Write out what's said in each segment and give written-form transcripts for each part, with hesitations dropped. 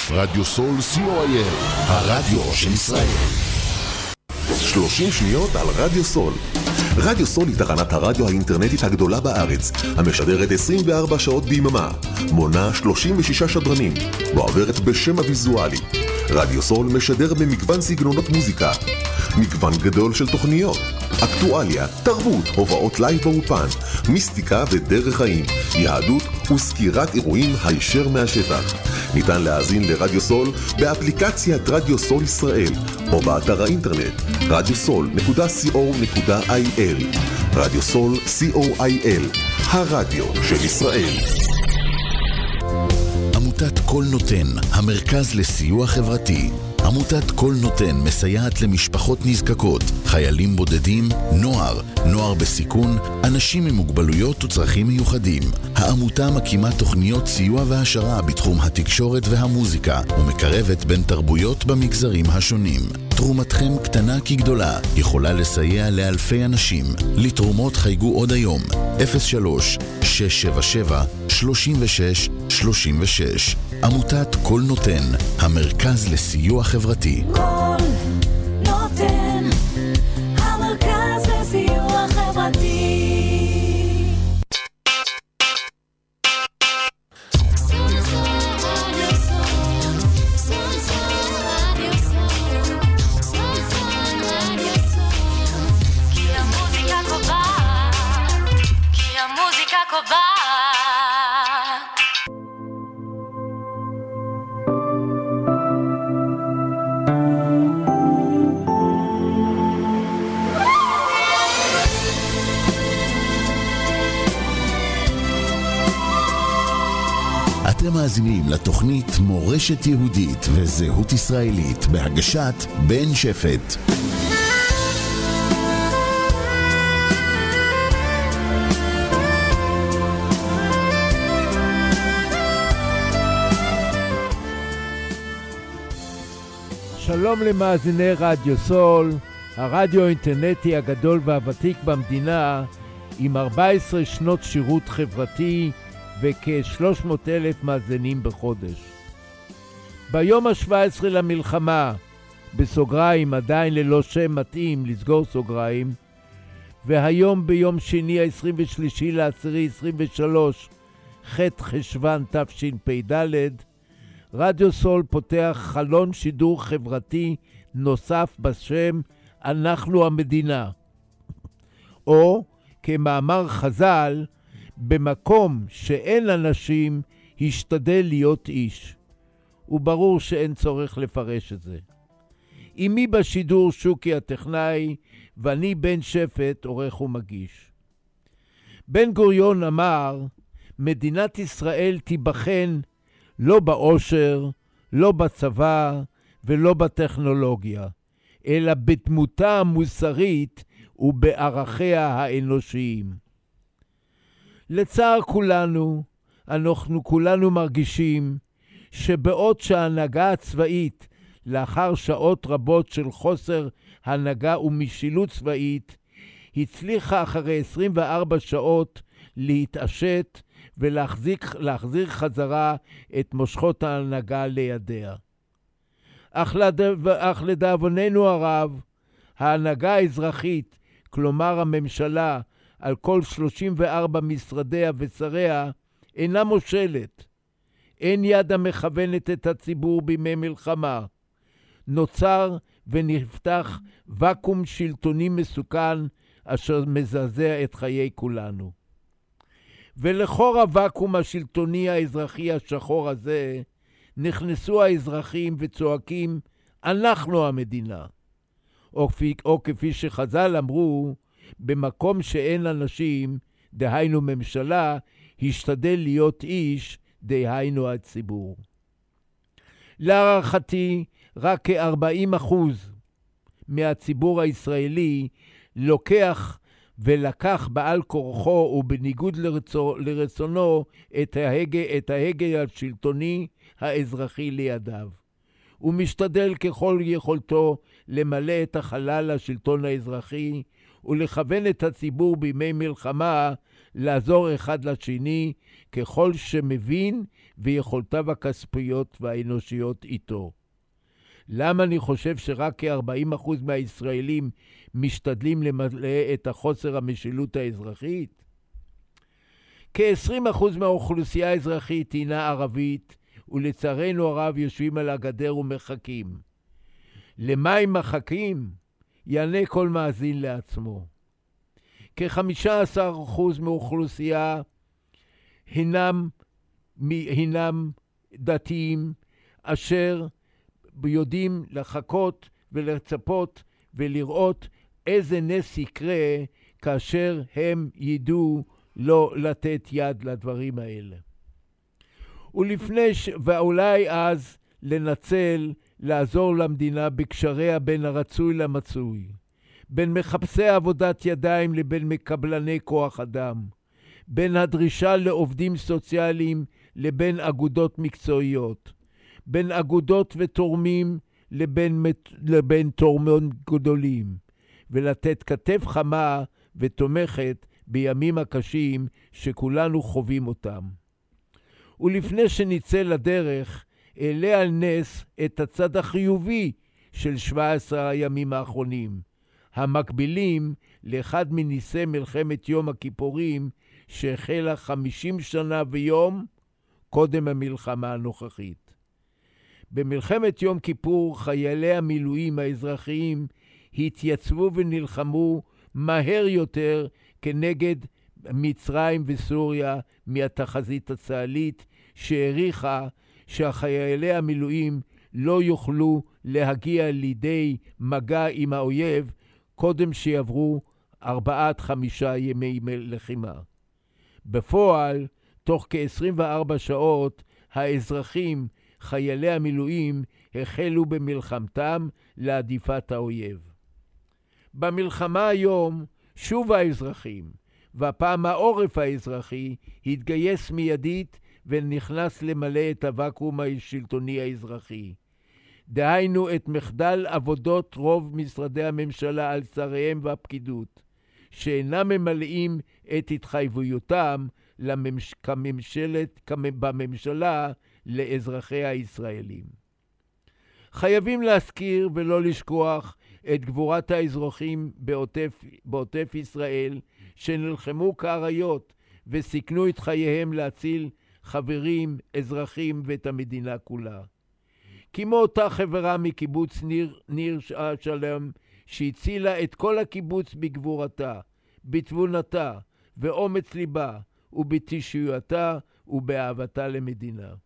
רדיו סול co.il, הרדיו של ישראל. 30 שניות על רדיו סול. רדיו סול היא תחנת הרדיו האינטרנטית הגדולה בארץ, המשדרת 24 שעות ביממה, מונה 36 שדרנים, מועברת בשם הוויזואלי. רדיו סול משדר במגוון סגנונות מוזיקה, מגוון גדול של תוכניות, אקטואליה, תרבות, הובאות לייב באופן, מיסטיקה ודרך חיים, יהדות וסקירת אירועים הישר מהשטח. ניתן להאזין לרדיו סול באפליקציית רדיו סול ישראל או באתר האינטרנט radiosol.co.il. רדיו סול co.il, הרדיו של ישראל. עמותת כל נותן, המרכז לסיוע חברתי. עמותת כל נותן מסייעת למשפחות נזקקות, חיילים בודדים, נוער בסיכון, אנשים עם מוגבלויות וצרכים מיוחדים. העמותה מקימה תוכניות סיוע והשרה בתחום התקשורת והמוזיקה ומקרבת בין תרבויות במגזרים השונים. תרומתכם קטנה כגדולה, יכולה לסייע לאלפי אנשים. לתרומות חייגו עוד היום 03-677-3636. עמותת כל נותן, המרכז לסיוע חברתי. כל נותן, המרכז לסיוע חברתי. אתם מאזינים לתוכנית מורשת יהודית וזהות ישראלית בהגשת בן שפט. שלום למאזיני רדיו סול, הרדיו האינטרנטי הגדול והוותיק במדינה, עם 14 שנות שירות חברתי וכ-300,000 מאזינים בחודש. ביום ה-17 למלחמה, בסוגריים עדיין ללא שם מתאים לסגור סוגריים, והיום ביום שני ה-23/10/23 ח' חשוון תשפ"ד, רדיו סול פותח חלון שידור חברתי נוסף בשם אנחנו המדינה, או כמאמר חז"ל, במקום שאין אנשים השתדל להיות איש. וברור שאין צורך לפרש את זה. עמי בשידור שוקי הטכנאי, ואני בן שפט עורך ומגיש. בן גוריון אמר, מדינת ישראל תיבחן לא באושר, לא בצבא ולא בטכנולוגיה, אלא בדמותה המוסרית ובערכיה האנושיים. לצער כולנו, אנחנו כולנו מרגישים שבעוד שההנהגה הצבאית, לאחר שעות רבות של חוסר הנהגה ומשילות צבאית, הצליחה אחרי 24 שעות להתעשת ולהחזיר חזרה את מושכות ההנהגה לידיה. אך לדאבוננו הרב, ההנהגה האזרחית, כלומר הממשלה, על כל 34 משרדיה ושריה, אינה מושלת. אין יד המכוונת את הציבור בימי מלחמה. נוצר ונפתח וקום שלטוני מסוכן אשר מזעזע את חיי כולנו. ולחור הוואקום השלטוני האזרחי השחור הזה, נכנסו האזרחים וצועקים, אנחנו המדינה. או כפי שחז"ל אמרו, במקום שאין אנשים, דהיינו ממשלה, השתדל להיות איש, דהיינו הציבור. להערכתי, רק כ-40% מהציבור הישראלי לוקח ולקח בעל כורחו ובניגוד לרצונו את ההגה השלטוני האזרחי לידיו. הוא משתדל ככל יכולתו למלא את החלל השלטון האזרחי ולכוון את הציבור בימי מלחמה לעזור אחד לשני ככל שמבין ויכולתיו הכספיות והאנושיות איתו. למה אני חושב שרק כ-40% מהישראלים משתדלים למלא את החוסר המשילות האזרחית? כ-20% מהאוכלוסייה האזרחית הינה ערבית, ולצערנו הרב יושבים על הגדר ומחכים. למה הם מחכים? יענה כל מאזין לעצמו. כ-15% מאוכלוסייה הינם דתיים, אשר יודעים לחכות ולצפות ולראות איזה נס יקרה כאשר הם ידעו לא לתת יד לדברים האלה. ואולי אז לנצל, לעזור למדינה בקשריה בין הרצוי למצוי, בין מחפשי עבודת ידיים לבין מקבלני כוח אדם, בין הדרישה לעובדים סוציאליים לבין אגודות מקצועיות, בין אגודות ותורמים לבין תורמים גדולים, ולתת כתף חמה ותומכת בימים הקשים שכולנו חווים אותם. ולפני שנצא לדרך, אעלה על נס את הצד החיובי של 17 הימים האחרונים, המקבילים לאחד מניסי מלחמת יום הכיפורים שהחלה 50 שנה ויום קודם המלחמה הנוכחית. במלחמת יום כיפור חיילי המילואים האזרחיים התייצבו ונלחמו מהר יותר כנגד מצרים וסוריה מהתחזית הצה"לית שהעריכה שהחיילי המילואים לא יוכלו להגיע לידי מגע עם האויב קודם שיעברו 4-5 ימי לחימה. בפועל, תוך כ-24 שעות, האזרחים, חיילי המילואים, החלו במלחמתם לעדיפת האויב. במלחמה היום, שוב האזרחים, והפעם העורף האזרחי, התגייס מיידית ונכנס למלא את הוואקום השלטוני האזרחי. דהיינו את מחדל עבודות רוב משרדי הממשלה על שריהם והפקידות, שאינם ממלאים את התחייבויותם בממשלה לאזרחי הישראלים. חייבים להזכיר ולא לשכוח את גבורת האזרחים בעוטף ישראל, שנלחמו כאריות וסיכנו את חייהם להציל חברים, אזרחים ואת המדינה כולה. כמו אותה חברה מקיבוץ ניר שלם, שהצילה את כל הקיבוץ בגבורתה, בתבונתה ואומץ ליבה, ובתשיעותה ובאהבתה למדינה.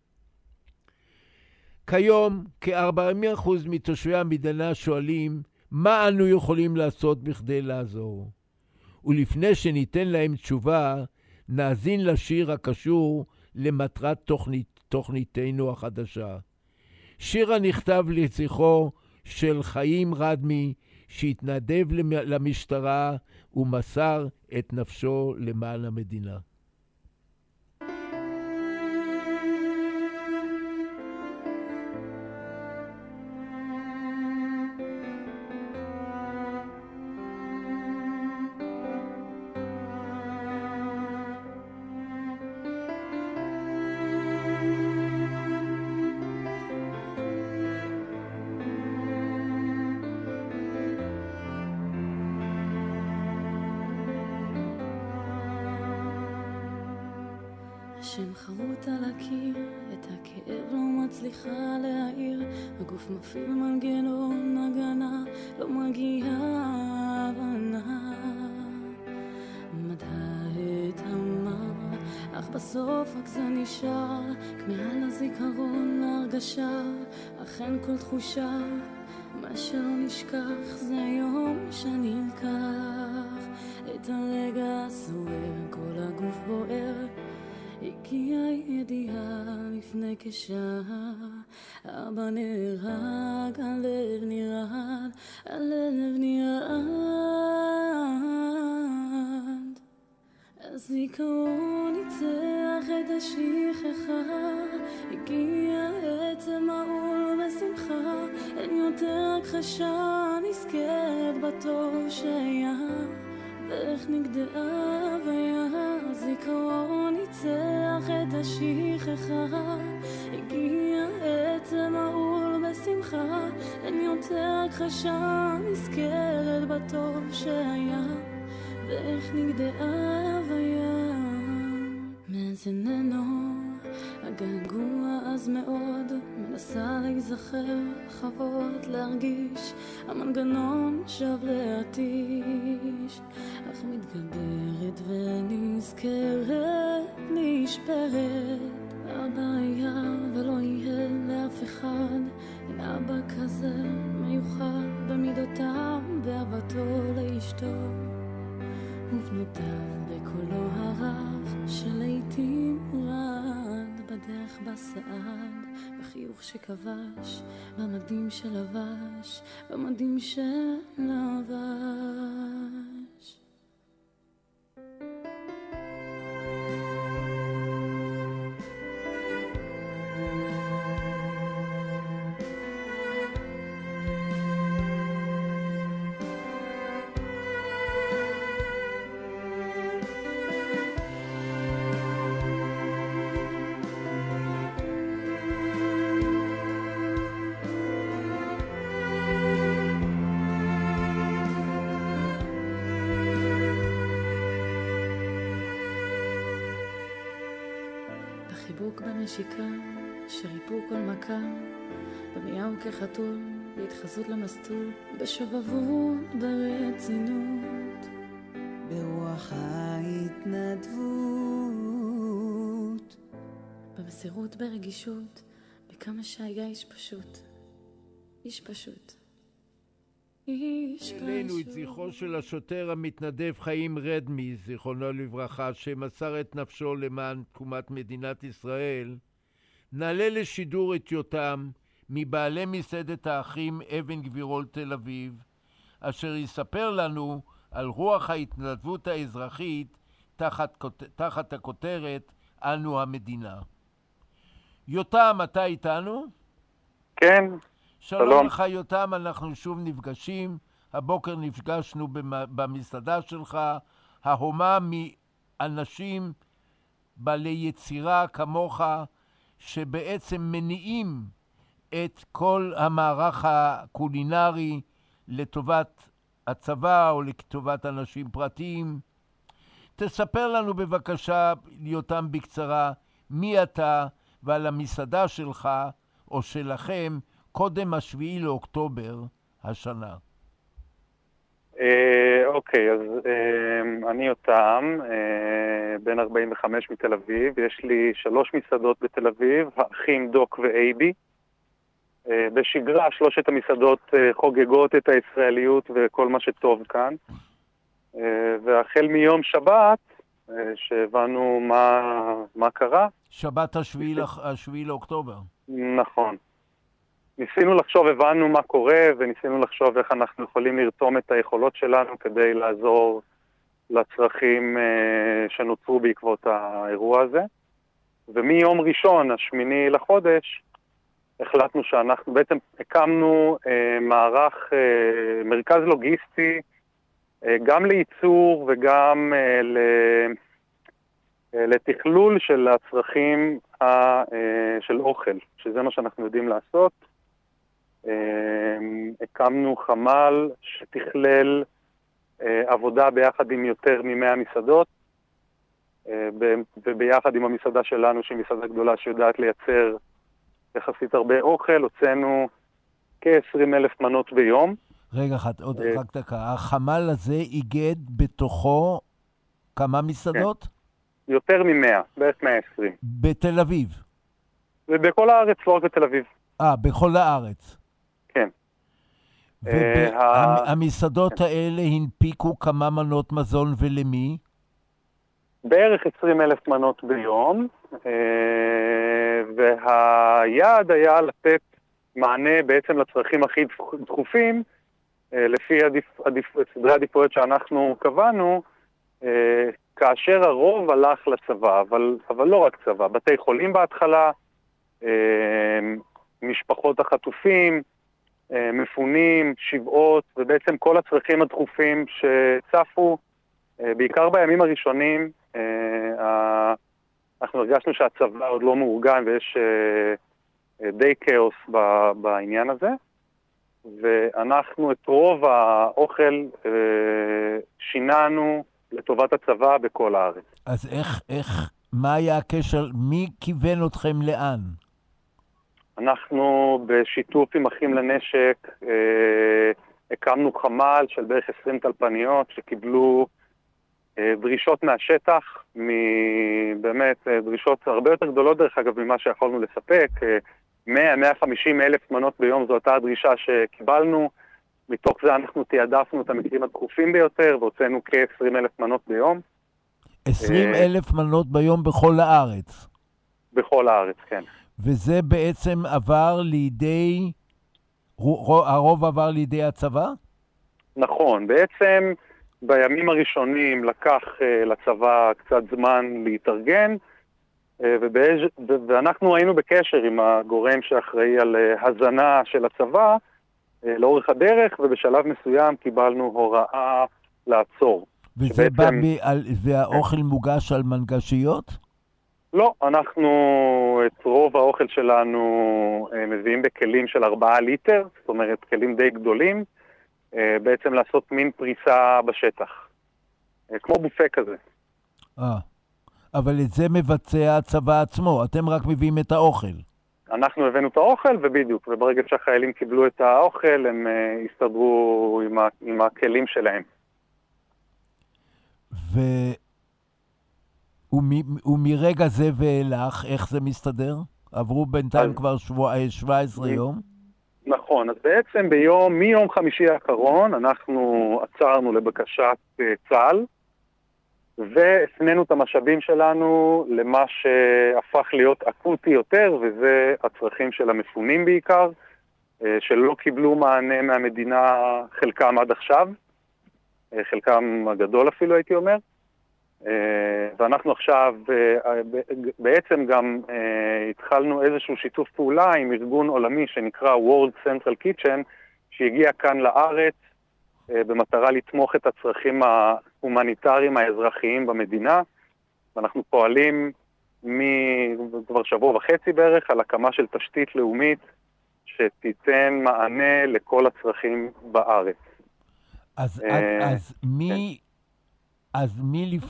כיום כ-40% מתושבי המדינה שואלים מה אנו יכולים לעשות בכדי לעזור. ולפני שניתן להם תשובה, נאזין לשיר הקשור למטרת תוכניתנו החדשה. שיר הנכתב לזכרו של חיים רדמי, שהתנדב למשטרה ומסר את נפשו למען המדינה. השם חרוט על הקיר, את הכאב לא מצליחה להעיר, הגוף מפעיל מנגנון הגנה, לא מגיעה הבנה. מדע את המר, אך בסוף רק זה נשאר, כמעל הזיכרון להרגשה, אכן כל תחושה, מה שלא נשכח זה יום שנלקח. את הרגע סוער, כל הגוף בוער, הגיעה ידיעה לפני כשעה, אבא נהרג, הלב נרעד, הלב נרעד. הזיכרון ניצח את השכחה, הגיע עצם העול בשמחה, אין יותר הכחשה, נזכרת בתור שהיה, ואיך נגדעה והזיכרון ניצח את השכחה. הגיע עצם העול בשמחה, אין יותר הכחשה, נזכרת בטוב שהיה, ואיך נגדעה מאז איננו הגעגוע אז מאוד, מנסה להיזכר, לחוות, להרגיש, המנגנון שב להתיש, אך מתגברת ונזכרת, נשברת. אבא היה ולא יהיה לאף אחד, אין אבא כזה מיוחד במידותיו, באהבתו לאשתו ובנותיו, בקולו הרך שלעיתים רעד, בדרך בסעד, בחיוך שכבש, במדים שלבש, במדים שלבש. חיבוק בנשיקה, שריפו כל מכה, במיהו כחתול, בהתחזות למסלול, בשובבות, ברצינות, ברוח ההתנדבות, במסירות, ברגישות, בכמה שהיה איש פשוט, איש פשוט. אלינו את זכרו של השוטר המתנדב חיים רדמי, זיכרונו לברכה, שמסר את נפשו למען תקומת מדינת ישראל. נעלה לשידור את יותם מבעלי מסעדת האחים אבן גבירול תל אביב, אשר יספר לנו על רוח ההתנדבות האזרחית תחת הכותרת אנו המדינה. יותם, אתה איתנו? כן. שלום לך יותם, אנחנו שוב נפגשים. הבוקר נפגשנו במסעדה שלך, ההומה מאנשים בעלי יצירה כמוך, שבעצם מניעים את כל המערך הקולינרי לטובת הצבא או לטובת אנשים פרטיים. תספר לנו בבקשה, יותם, בקצרה, מי אתה ועל המסעדה שלך או שלכם קודם 7 לאוקטובר השנה. אוקיי, אז אני יותם, בן 45 מתל אביב. יש לי 3 מסעדות בתל אביב, האחים דוק ואייבי. בשגרה 3 המסעדות חוגגות את הישראליות וכל מה שטוב כאן. והחל מיום שבת, שהבנו מה קרה. שבת 7 לאוקטובר. נכון. ניסינו לחשוב, הבנו מה קורה, וניסינו לחשוב איך אנחנו יכולים לרתום את היכולות שלנו כדי לעזור לצרכים שנוצרו בעקבות האירוע הזה. ומיום ראשון, 8 לחודש, החלטנו שאנחנו בעצם הקמנו מרכז לוגיסטי, גם לייצור וגם לתכלול של הצרכים של אוכל, שזה מה שאנחנו יודעים לעשות. הקמנו חמ"ל שתכלל עבודה ביחד עם יותר מ100 מסעדות, וביחד עם המסעדה שלנו, שהיא מסעדה גדולה שיודעת לייצר יחסית הרבה אוכל, הוצאנו כ-20,000 מנות ביום. רגע אחד, עוד רק דקה. החמ"ל הזה איגד בתוכו כמה מסעדות? כן. יותר מ100, בערך 120. בתל אביב? ובכל הארץ, לא רק בתל אביב. בכל הארץ. כן. והמסעדות האלה הנפיקו כמה מנות מזון ולמי? בערך 20,000 מנות ביום, והיעד היה לתת מענה בעצם לצרכים הכי דחופים, לפי סדרי עדיפויות שאנחנו קבענו, כאשר הרוב הלך לצבא, אבל לא רק צבא, בתי חולים בהתחלה, משפחות החטופים, מפונים, שבעות, ובעצם כל הצרכים הדחופים שצפו בעיקר בימים הראשונים, אנחנו הרגשנו שהצבא עוד לא מאורגן ויש די כאוס בעניין הזה, ואנחנו את רוב האוכל שיננו לטובת הצבא בכל הארץ. אז מה היה הקשר, מי כיוון אתכם לאן? אנחנו בשיתוף עם אחים לנשק הקמנו חמ"ל של בערך 20 טלפניות שקיבלו דרישות מהשטח, באמת דרישות הרבה יותר גדולות דרך אגב ממה שיכולנו לספק, 100-150 אלף מנות ביום, זו אותה הדרישה שקיבלנו, מתוך זה אנחנו תיעדפנו את המקרים הדחופים ביותר והוצאנו כ-20 אלף מנות ביום. 20 אלף מנות ביום בכל הארץ? בכל הארץ, כן. וזה בעצם עבר לידי, הרוב עבר לידי הצבא? נכון, בעצם בימים הראשונים לקח לצבא קצת זמן להתארגן, ואנחנו היינו בקשר עם הגורם שאחראי על הזנה של הצבא לאורך הדרך, ובשלב מסוים קיבלנו הוראה לעצור. וזה בא והאוכל מוגש על מנגשיות? לא, אנחנו את רוב האוכל שלנו מביאים בכלים של 4 ליטר, זאת אומרת כלים די גדולים, בעצם לעשות מין פריסה בשטח, כמו בופה כזה. אבל את זה מבצע הצבא עצמו, אתם רק מביאים את האוכל. אנחנו הבאנו את האוכל, ובדיוק, וברגע שהחיילים קיבלו את האוכל, הם הסתדרו עם הכלים שלהם. ומרגע זה ואילך, איך זה מסתדר? עברו בינתיים כבר 17 יום? נכון, אז בעצם מיום חמישי האחרון, אנחנו עצרנו לבקשת צה"ל, והפנינו את המשאבים שלנו למה שהפך להיות אקוטי יותר, וזה הצרכים של המפונים בעיקר, שלא קיבלו מענה מהמדינה חלקם עד עכשיו, חלקם הגדול אפילו הייתי אומר, ואנחנו עכשיו בעצם גם התחלנו איזשהו שיתוף פעולה עם ארגון עולמי שנקרא World Central Kitchen, שהגיע כאן לארץ במטרה לתמוך את הצרכים ההומניטריים האזרחיים במדינה, ואנחנו פועלים כבר שבוע וחצי בערך על הקמה של תשתית לאומית שתיתן מענה לכל הצרכים בארץ. אז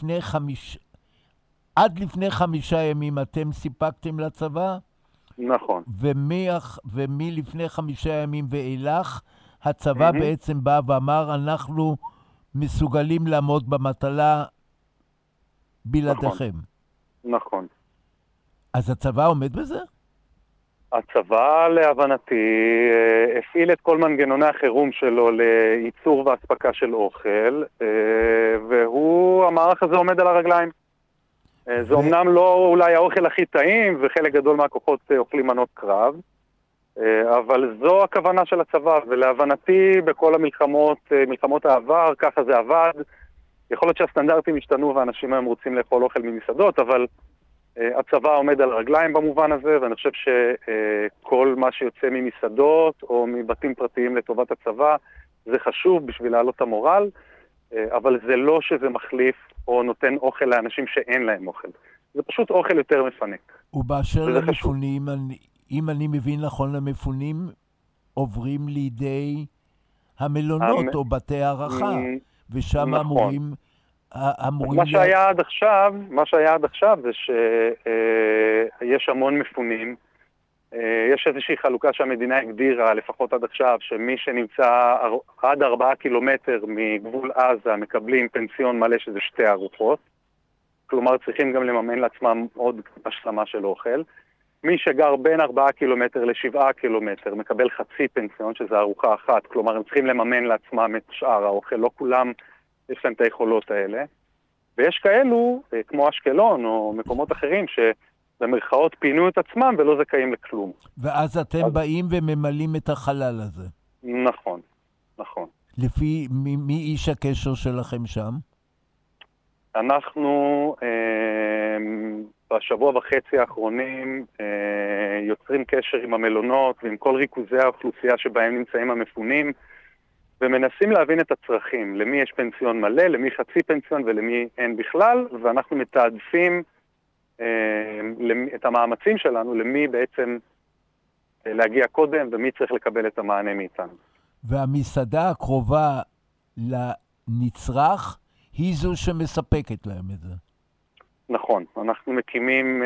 עד לפני 5 ימים אתם סיפקתם לצבא? נכון. ומלפני 5 ימים ואילך, הצבא בעצם בא ואמר, אנחנו מסוגלים לעמוד במטלה בלעדיכם. נכון. אז הצבא עומד בזה? הצבא, להבנתי, הפעיל את כל מנגנוני החירום שלו לייצור והספקה של אוכל, המערך הזה עומד על הרגליים. זה אומנם לא אולי האוכל הכי טעים, וחלק גדול מהכוחות אוכלים מנות קרב, אבל זו הכוונה של הצבא, ולהבנתי בכל מלחמות העבר, ככה זה עבד. יכול להיות שהסטנדרטים השתנו ואנשים היום רוצים לאכול אוכל ממסעדות, אבל הצבא עומד על הרגליים במובן הזה, ואני חושב שכל מה שיוצא ממסעדות או מבתים פרטיים לטובת הצבא, זה חשוב בשביל להעלות את המורל, אבל זה לא שזה מחליף או נותן אוכל לאנשים שאין להם אוכל. זה פשוט אוכל יותר מפנק. ובאשר למפונים, אם אני מבין נכון, המפונים עוברים לידי המלונות או בתי הערכה, ושם אמורים... מה שהיה עד עכשיו זה שיש המון מפונים. יש איזושהי חלוקה שהמדינה הגדירה, לפחות עד עכשיו, שמי שנמצא עד 4 קילומטר מגבול עזה מקבלים פנסיון מלא, שזה 2 ארוחות. כלומר, צריכים גם לממן לעצמם עוד השלמה של אוכל. מי שגר בין 4 קילומטר ל7 קילומטר מקבל חצי פנסיון, שזה ארוחה אחת. כלומר, הם צריכים לממן לעצמם את שאר האוכל. לא כולם יש להם את היכולות האלה. ויש כאלו, כמו אשקלון או מקומות אחרים, שבמרכאות פינו את עצמם ולא זכאים לכלום. ואז אתם באים וממלאים את החלל הזה. נכון, נכון. לפי מי איש הקשר שלכם שם? אנחנו בשבוע וחצי האחרונים יוצרים קשר עם המלונות ועם כל ריכוזי האוכלוסייה שבהם נמצאים המפונים, ומנסים להבין את הצרכים, למי יש פנסיון מלא, למי חצי פנסיון ולמי אין בכלל, ואנחנו מתעדפים את המאמצים שלנו, למי בעצם להגיע קודם ומי צריך לקבל את המענה מאיתנו. והמסעדה הקרובה לנצרך היא זו שמספקת להם את זה. נכון, אנחנו מקימים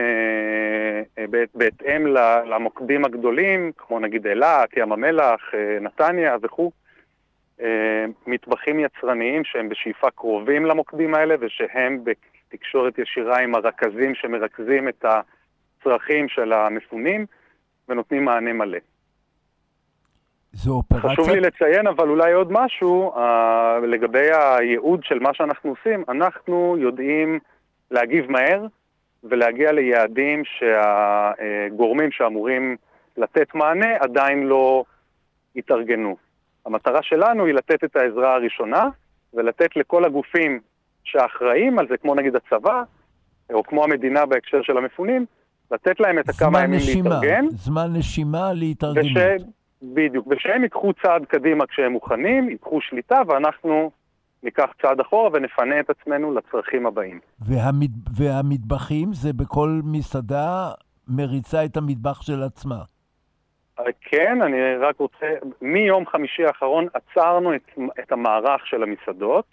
בהתאם למוקדים הגדולים, כמו נגיד אילת, ים המלח, נתניה וכו', מטבחים יצרניים שהם בשאיפה קרובים למוקדים האלה, ושהם בתקשורת ישירה עם הרכזים שמרכזים את הצרכים של המפונים, ונותנים מענה מלא. זו אופרציה... חשוב לי לציין, אבל אולי עוד משהו, לגבי הייעוד של מה שאנחנו עושים, אנחנו יודעים להגיב מהר, ולהגיע ליעדים שהגורמים שאמורים לתת מענה עדיין לא התארגנו. המטרה שלנו היא לתת את העזרה הראשונה, ולתת לכל הגופים שאחראים על זה, כמו נגיד הצבא, או כמו המדינה בהקשר של המפונים, לתת להם את הכמה ימים להתארגן. זמן נשימה להתארגנות. בדיוק, ושהם ייקחו צעד קדימה כשהם מוכנים, ייקחו שליטה, ואנחנו ניקח צעד אחורה ונפנה את עצמנו לצרכים הבאים. והמטבחים זה בכל מסעדה מריצה את המטבח של עצמה. כן, אני רק רוצה, מיום חמישי האחרון עצרנו את המערך של המסעדות,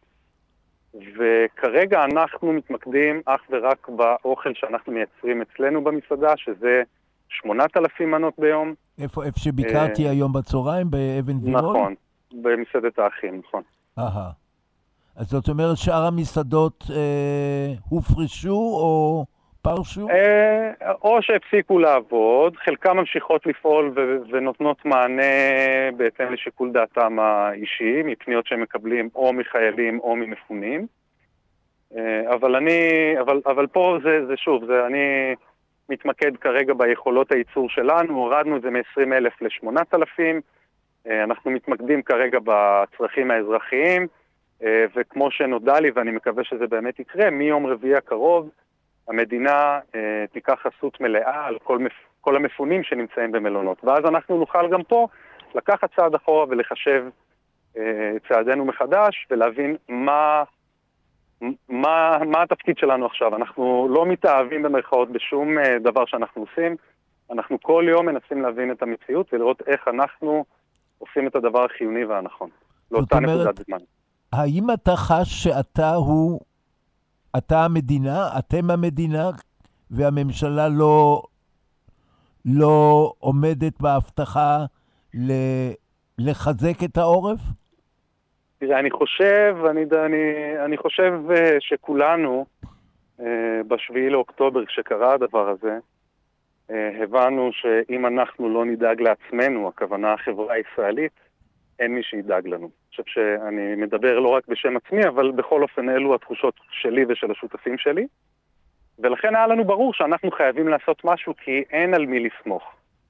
וכרגע אנחנו מתמקדים אך ורק באוכל שאנחנו מייצרים אצלנו במסעדה, שזה 8,000 מנות ביום. איפה שביקרתי היום בצהריים באבן גבירול? נכון, במסעדת האחים, נכון. אז זאת אומרת שאר המסעדות הופרשו או פרשו? או שהפסיקו לעבוד, חלקם ממשיכות לפעול ונותנות מענה בהתאם לשיקול דעתם האישי, מפניות שהם מקבלים או מחיילים או ממפונים. אבל פה זה שוב, אני מתמקד כרגע ביכולות הייצור שלנו, הורדנו את זה מ-20,000 ל-8,000, אנחנו מתמקדים כרגע בצרכים האזרחיים, וכמו שנודע לי, ואני מקווה שזה באמת יקרה, מיום רביעי הקרוב, המדינה תיקח חסות מלאה על כל המפונים שנמצאים במלונות. ואז אנחנו נוכל גם פה לקחת צעד אחורה ולחשב צעדינו מחדש, ולהבין מה התפקיד שלנו עכשיו. אנחנו לא מתאהבים במרכאות בשום דבר שאנחנו עושים. אנחנו כל יום מנסים להבין את המציאות ולראות איך אנחנו עושים את הדבר החיוני והנכון. לאותה נקודת זמן. האם אתה חש אתה המדינה, אתם המדינה, והממשלה לא עומדת בהבטחה לחזק את העורף? תראה, אני חושב שכולנו בשביעי לאוקטובר, כשקרה הדבר הזה, הבנו שאם אנחנו לא נדאג לעצמנו, הכוונה החברה הישראלית, אין מי שידאג לנו. אני חושב שאני מדבר לא רק בשם עצמי, אבל בכל אופן אלו התחושות שלי ושל השותפים שלי. ולכן היה לנו ברור שאנחנו חייבים לעשות משהו, כי אין על מי לסמוך.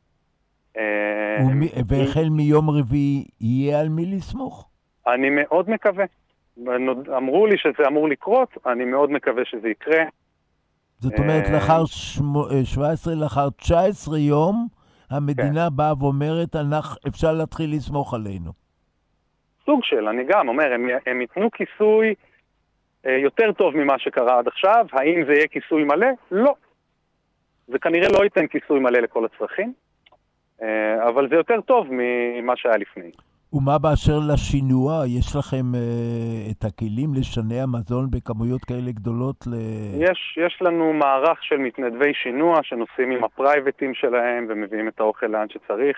והחל מיום רביעי יהיה על מי לסמוך? אני מאוד מקווה. אמרו לי שזה אמור לקרות, אני מאוד מקווה שזה יקרה. זאת אומרת, לאחר 17, לאחר 19 יום, המדינה באה ואומרת, אפשר להתחיל לסמוך עלינו. סוג של, אני גם אומר, הם ייתנו כיסוי יותר טוב ממה שקרה עד עכשיו. האם זה יהיה כיסוי מלא? לא. זה כנראה לא ייתן כיסוי מלא לכל הצרכים, אבל זה יותר טוב ממה שהיה לפני. ומה באשר לשינוע? יש לכם את הכלים לשנע מזון בכמויות כאלה גדולות? יש לנו מערך של מתנדבי שינוע שנוסעים עם הפרייבטים שלהם ומביאים את האוכל לאן שצריך.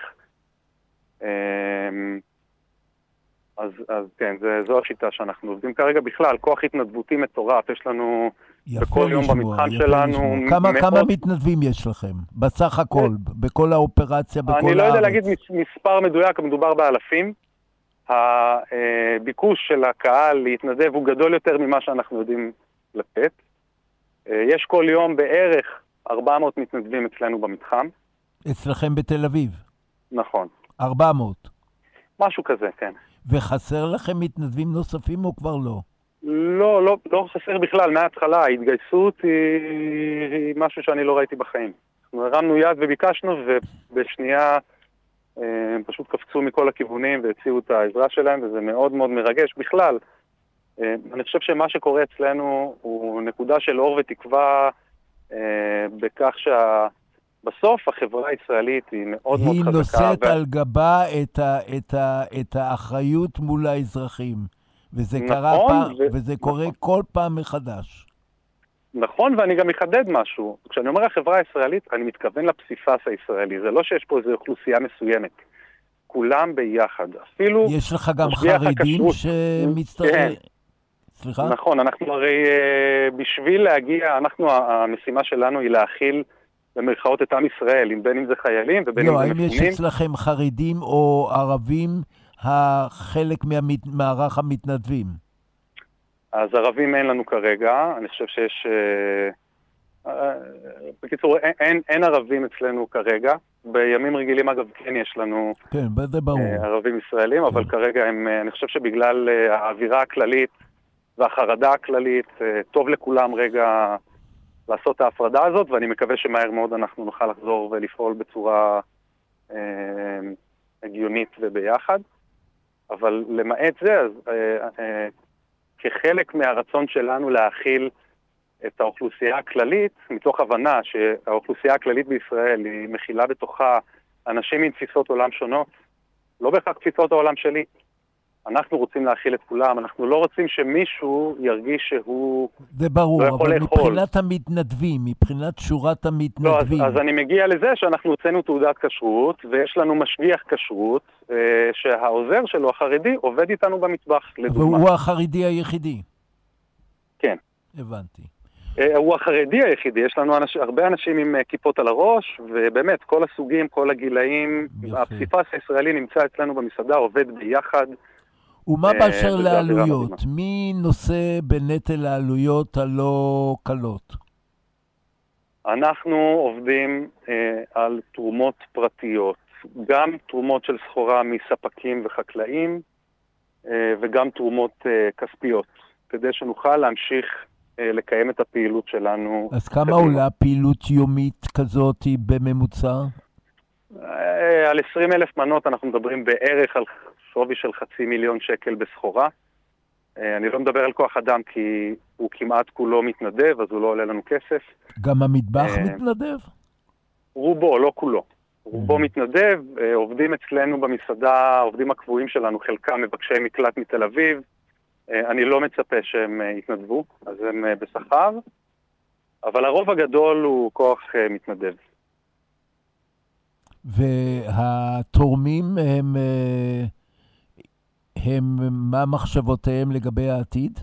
אז כן, זו השיטה שאנחנו עובדים כרגע בכלל. כוח התנדבותי מטורף, יש לנו בכל יום במתחם שלנו. כמה מתנדבים יש לכם? בסך הכל, בכל האופרציה, בכל הארץ? אני לא יודע להגיד מספר מדויק, מדובר באלפים. הביקוש של הקהל להתנדב הוא גדול יותר ממה שאנחנו יודעים לתת. יש כל יום בערך 400 מתנדבים אצלנו במתחם. אצלכם בתל אביב? נכון. 400? משהו כזה, כן. וחסר לכם מתנדבים נוספים או כבר לא? לא חסר בכלל מההתחלה. ההתגייסות היא משהו שאני לא ראיתי בחיים. אנחנו הרמנו יד וביקשנו, ובשנייה פשוט קפצו התקשרו מכל הכיוונים והציעו את העזרה שלהם, וזה מאוד מאוד מרגש. בכלל, אני חושב שמה שקורה אצלנו הוא נקודה של אור ותקווה, בכך בסוף החברה הישראלית היא מאוד מאוד חזקה. היא נושאת על גבה את האחריות מול האזרחים, וזה קרה וזה קורה כל פעם מחדש. נכון, ואני גם מחדד משהו. כשאני אומר החברה הישראלית, אני מתכוון לפסיפס הישראלי. זה לא שיש פה איזו אוכלוסייה מסוימת. כולם ביחד. אפילו יש לך גם חרדים שמצטרפים. סליחה? נכון, אנחנו הרי בשביל להגיע, המשימה שלנו היא להכיל במרכאות את עם ישראל, בין אם זה חיילים ובין אם זה מפונים. האם יש אצלכם חרדים או ערבים החלק מהמערך המתנדבים? אז ערבים אין לנו כרגע, אני חושב שיש... בקיצור, אין ערבים אצלנו כרגע. בימים רגילים, אגב, כן יש לנו ערבים ישראלים, אבל כרגע אני חושב שבגלל האווירה הכללית והחרדה הכללית, טוב לכולם רגע לעשות את ההפרדה הזאת, ואני מקווה שמהר מאוד אנחנו נוכל לחזור ולפעול בצורה הגיונית וביחד. אבל למעט זה, אז כחלק מהרצון שלנו להכיל את האוכלוסייה הכללית, מתוך הבנה שהאוכלוסייה הכללית בישראל היא מכילה בתוכה אנשים עם תפיסות עולם שונות, לא בהכרח תפיסות העולם שלי. אנחנו רוצים להכיל את כולם, אנחנו לא רוצים שמישהו ירגיש שהוא זה ברור, לא יכול אבל לאכול. מבחינת המתנדבים, מבחינת שורת המתנדבים. לא, אז אני מגיע לזה שאנחנו הוצאנו תעודת כשרות, ויש לנו משגיח כשרות, שהעוזר שלו, החרדי, עובד איתנו במטבח, לדוגמה. והוא החרדי היחידי? כן. הבנתי. הוא החרדי היחידי, יש לנו הרבה אנשים עם כיפות על הראש, ובאמת, כל הסוגים, כל הגילאים, הפסיפס הישראלי נמצא אצלנו במסעדה, עובד ביחד. ומה באשר לעלויות? מי נושא בנטל העלויות הלא קלות? אנחנו עובדים על תרומות פרטיות, גם תרומות של סחורה מספקים וחקלאים, וגם תרומות כספיות, כדי שנוכל להמשיך לקיים את הפעילות שלנו. אז כמה עולה פעילות יומית כזאת בממוצע? על 20,000 מנות אנחנו מדברים בערך על שווי של 500,000 שקל בסחורה. אני לא מדבר על כוח אדם כי הוא כמעט כולו מתנדב, אז הוא לא עולה לנו כסף. גם המטבח מתנדב? רובו, לא כולו. רובו מתנדב, עובדים אצלנו במסעדה, עובדים הקבועים שלנו, חלקם מבקשי מקלט מתל אביב. אני לא מצפה שהם יתנדבו, אז הם בשכר, אבל הרוב הגדול הוא כוח מתנדב. והתורמים הם מה מחשבותיהם לגבי העתיד?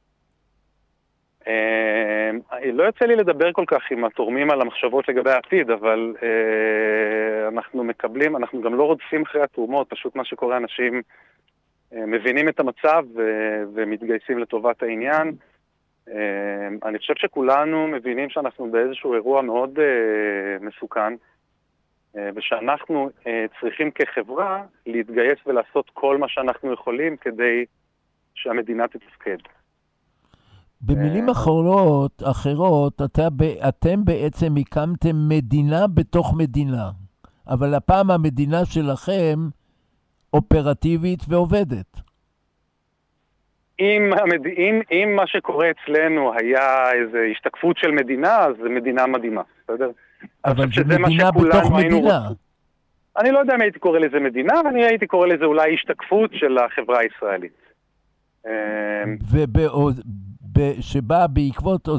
לא יוצא לי לדבר כל כך עם התורמים על המחשבות לגבי העתיד, אבל אנחנו מקבלים, אנחנו גם לא רודפים אחרי התרומות, פשוט מה שקורה, אנשים מבינים את המצב ומתגייסים לטובת העניין. אני חושב שכולנו מבינים שאנחנו באיזשהו אירוע מאוד מסוכן, ושאנחנו צריכים כחברה להתגייס ולעשות כל מה שאנחנו יכולים כדי שהמדינה תתפקד. במילים אחרות, אתם בעצם הקמתם מדינה בתוך מדינה, אבל הפעם המדינה שלכם אופרטיבית ועובדת. אם מה שקורה אצלנו היה איזו השתקפות של מדינה, אז זו מדינה מדהימה, בסדר? אבל זו מדינה בתוך מדינה. אני לא יודע אם הייתי קורא לזה מדינה, אני הייתי קורא לזה אולי השתקפות של החברה הישראלית. שבאה בעקבות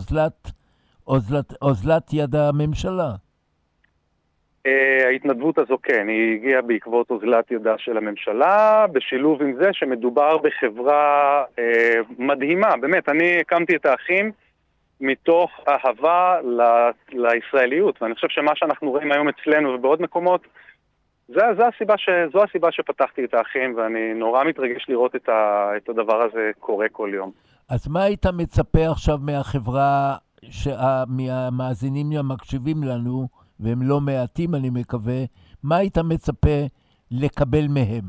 אוזלת יד הממשלה. ההתנדבות הזו כן, היא הגיעה בעקבות אוזלת ידה של הממשלה, בשילוב עם זה שמדובר בחברה מדהימה. באמת, אני הקמתי את האחים מתוך אהבה לישראליות, ואני חושב שמה שאנחנו רואים היום אצלנו ובעוד מקומות, זו הסיבה שפתחתי את האחים, ואני נורא מתרגש לראות את הדבר הזה קורה כל יום. אז מה היית מצפה עכשיו מהחברה, מהמאזינים המקשיבים לנו, והם לא מעטים אני מקווה, מה היית מצפה לקבל מהם?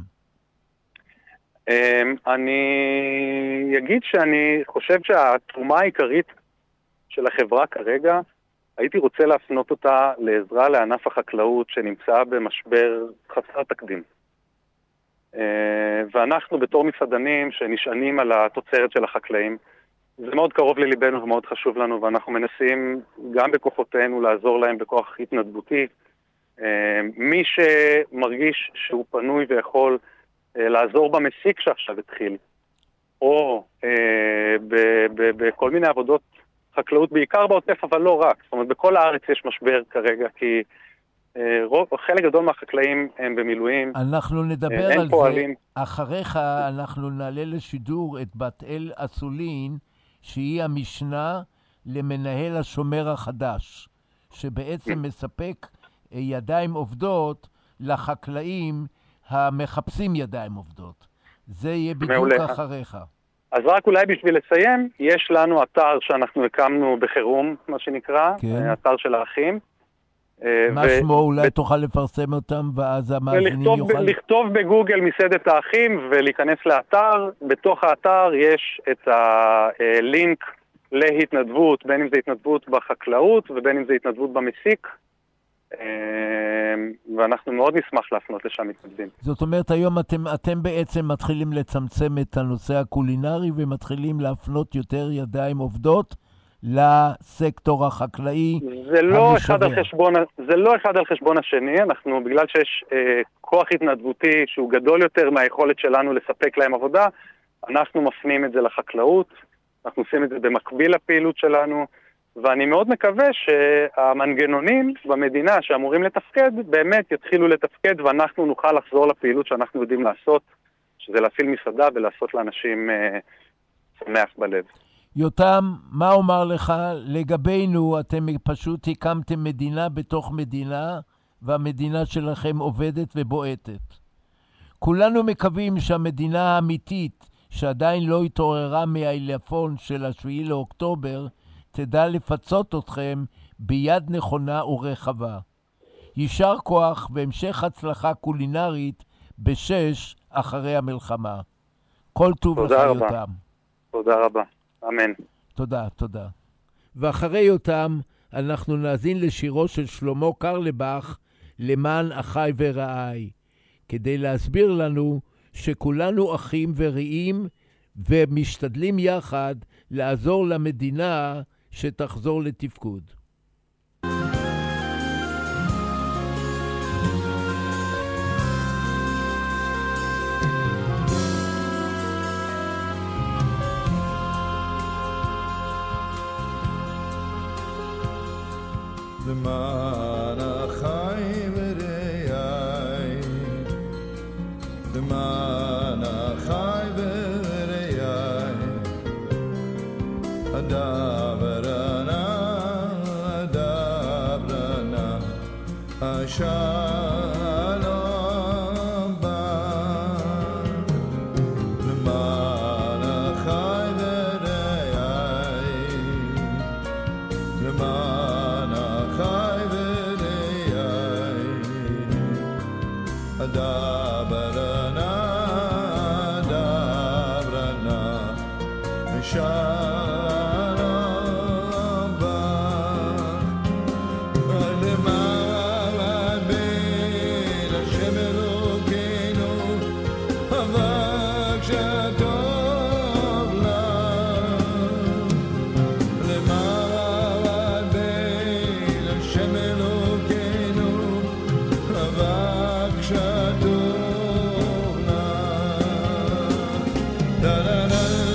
אני אגיד שאני חושב שהתרומה העיקרית של החברה כרגע, הייתי רוצה להפנות אותה לעזרה לענף החקלאות שנמצא במשבר חסר תקדים. ואנחנו בתור מסעדנים שנשענים על התוצרת של החקלאים, זה מאוד קרוב לליבנו ומאוד חשוב לנו, ואנחנו מנסים גם בכוחותינו לעזור להם בכוח התנדבותי. מי שמרגיש שהוא פנוי ויכול לעזור במסיק שעכשיו התחיל, או בכל מיני עבודות חקלאות, בעיקר בעוטף, אבל לא רק. זאת אומרת, בכל הארץ יש משבר כרגע, כי חלק גדול מהחקלאים הם במילואים. אנחנו נדבר על פועלים. זה. אחריך אנחנו נעלה לשידור את בת אל אסולין, שהיא המשנה למנהל השומר החדש, שבעצם מספק ידיים עובדות לחקלאים המחפשים ידיים עובדות. זה יהיה בדיוק אחריך. אז רק אולי בשביל לסיים, יש לנו אתר שאנחנו הקמנו בחירום, מה שנקרא, כן. אתר של האחים. מה שמו? אולי תוכל לפרסם אותם, ואז המאזינים יוכל... לכתוב בגוגל מסעדת האחים ולהיכנס לאתר. בתוך האתר יש את הלינק להתנדבות, בין אם זה התנדבות בחקלאות ובין אם זה התנדבות במסיק. ואנחנו מאוד נשמח להפנות לשם מתנדבים. זאת אומרת, היום אתם בעצם מתחילים לצמצם את הנושא הקולינרי ומתחילים להפנות יותר ידיים עובדות לסקטור החקלאי. זה לא אחד על חשבון השני. אנחנו, בגלל שיש כוח התנדבותי שהוא גדול יותר מהיכולת שלנו לספק להם עבודה, אנחנו מפנים את זה לחקלאות, אנחנו עושים את זה במקביל לפעילות שלנו, ואני מאוד מקווה שהמנגנונים במדינה שאמורים לתפקד, באמת יתחילו לתפקד, ואנחנו נוכל לחזור לפעילות שאנחנו יודעים לעשות, שזה להפעיל מסעדה ולעשות לאנשים שמח בלב. יותם, מה אומר לך? לגבינו, אתם פשוט הקמתם מדינה בתוך מדינה, והמדינה שלכם עובדת ובועטת. כולנו מקווים שהמדינה האמיתית, שעדיין לא התעוררה מהעילפון של 7 לאוקטובר, תדע לפצות אתכם ביד נכונה ורחבה. יישר כוח והמשך הצלחה קולינרית בשש אחרי המלחמה. כל טוב לך יותם. תודה רבה. אמן. תודה, תודה. ואחרי יותם אנחנו נאזין לשירו של שלמה קרלבך, למען אחי ורעי, כדי להסביר לנו שכולנו אחים ורעים ומשתדלים יחד לעזור למדינה שתחזור לתפקוד. למען אחי ורעי, למען אחי ורעי, אדברנה, אדברנה, השלום בא. למען אחי ורעי, למען אחי ורעי, אדברנה, אדברנה, שלום בא. למען בין השם אלוקינו, אבק שטוב לנו. למען בין השם אלוקינו, אבק שטוב לנו.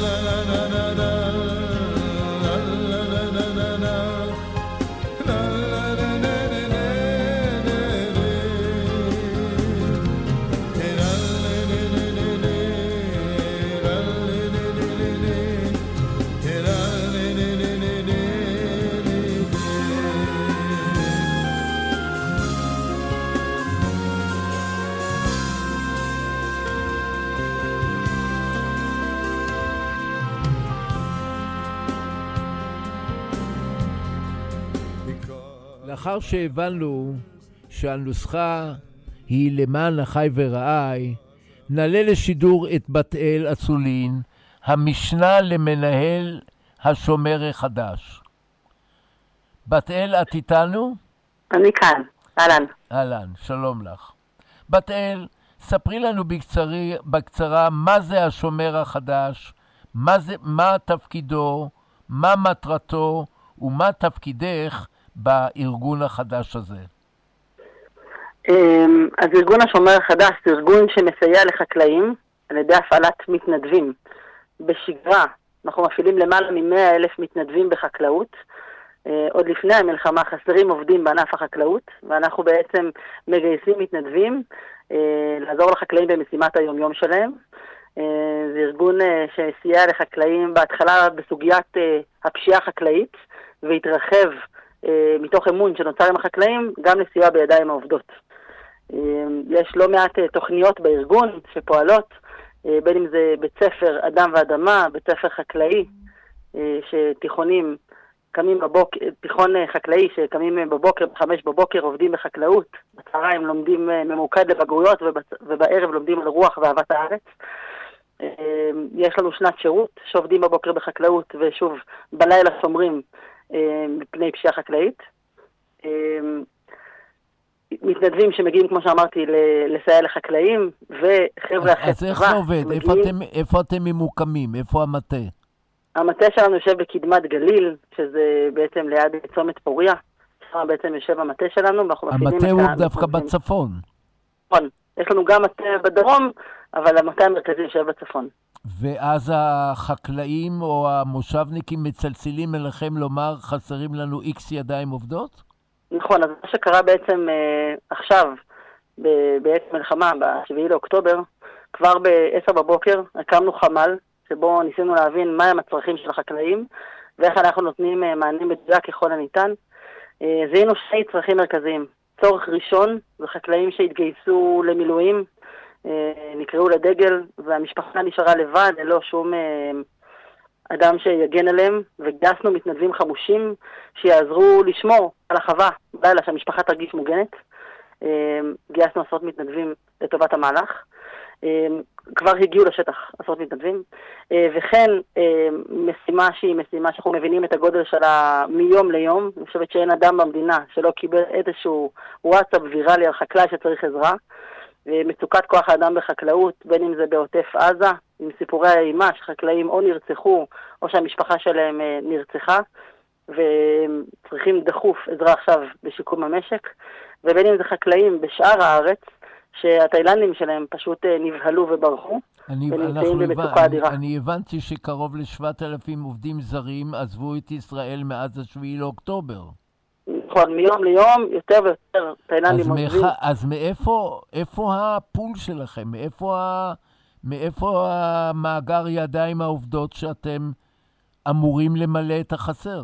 לאחר שהבנו שהנוסחה היא למען אחי ורעי, נעלה לשידור את בת אל אסולין, המשנה למנהל השומר החדש. בת אל, את איתנו? אני כאן, אהלן. אהלן, שלום לך. בת אל, ספרי לנו בקצרה מה זה השומר החדש, מה תפקידו, מה מטרתו ומה תפקידך בארגון החדש הזה. אז ארגון השומר החדש זה ארגון שמסייע לחקלאים על ידי הפעלת מתנדבים. בשגרה אנחנו מפעילים למעלה מ100,000 מתנדבים בחקלאות. עוד לפני המלחמה חסרים עובדים בענף החקלאות, ואנחנו בעצם מגייסים מתנדבים לעזור לחקלאים במשימת היום-יום שלהם. זה ארגון שסייע לחקלאים בהתחלה בסוגיית הפשיעה החקלאית, והתרחב מתוך אמון שנוצר עם החקלאים גם לסיוע בידיים העובדות. יש לא מעט תוכניות בארגון שפועלות, בין אם זה בית ספר אדם ואדמה, בית ספר חקלאי, שתיכונים קמים בבוקר, תיכון חקלאי שקמים בבוקר, 5 בבוקר עובדים בחקלאות, בצהריים לומדים ממוקד לבגרויות ובערב לומדים על רוח ואהבת הארץ. יש לנו שנת שירות שעובדים בבוקר בחקלאות ושוב בלילה שומרים מפני פשיעה חקלאית. מתנדבים שמגיעים, כמו שאמרתי, לסייע לחקלאים, וחבר'ה אחרי אז איך זה עובד? איפה אתם ממוקמים? איפה המטה? המטה שלנו יושב בקדמת גליל, שזה בעצם ליד צומת פוריה. שם בעצם יושב המטה שלנו. המטה הוא דווקא בצפון. נכון. יש לנו גם מטה בדרום, אבל המטה המרכזי יושב בצפון. ואז החקלאים או המושבניקים מצלצלים אליכם לומר, חסרים לנו X ידיים עובדות? נכון, אז מה שקרה בעצם עכשיו, בעת מלחמה, ב7 לאוקטובר, כבר ב10 בבוקר הקמנו חמ"ל, שבו ניסינו להבין מהם הצרכים של החקלאים, ואיך אנחנו נותנים מענה מדויק ככל הניתן. זיהינו 2 צרכים מרכזיים. צורך ראשון, זה חקלאים שהתגייסו למילואים, נקראו לדגל, והמשפחה נשארה לבד, ללא שום אדם שיגן עליהם, וגייסנו מתנדבים חמושים שיעזרו לשמור על החווה, לילה שהמשפחה תרגיש מוגנת. גייסנו עשרות מתנדבים לטובת המהלך. כבר הגיעו לשטח עשרות מתנדבים, וכן משימה שהיא משימה שאנחנו מבינים את הגודל שלה מיום ליום. אני חושבת שאין אדם במדינה שלא קיבל איזשהו וואטסאפ ויראלי על חקלאי שצריך עזרה. מצוקת כוח האדם בחקלאות, בין אם זה בעוטף עזה, עם סיפורי האימה שחקלאים או נרצחו או שהמשפחה שלהם נרצחה, וצריכים דחוף עזרה עכשיו בשיקום המשק, ובין אם זה חקלאים בשאר הארץ, שהתאילנדים שלהם פשוט נבהלו וברחו, ונמצאים במצוקה אדירה. אני הבנתי שקרוב ל7,000 עובדים זרים עזבו את ישראל מאז 7 לאוקטובר. נכון, מיום ליום יותר ויותר תאילנדים עוזבים. אז איפה הפול שלכם? מאיפה המאגר ידיים העובדות שאתם אמורים למלא את החסר?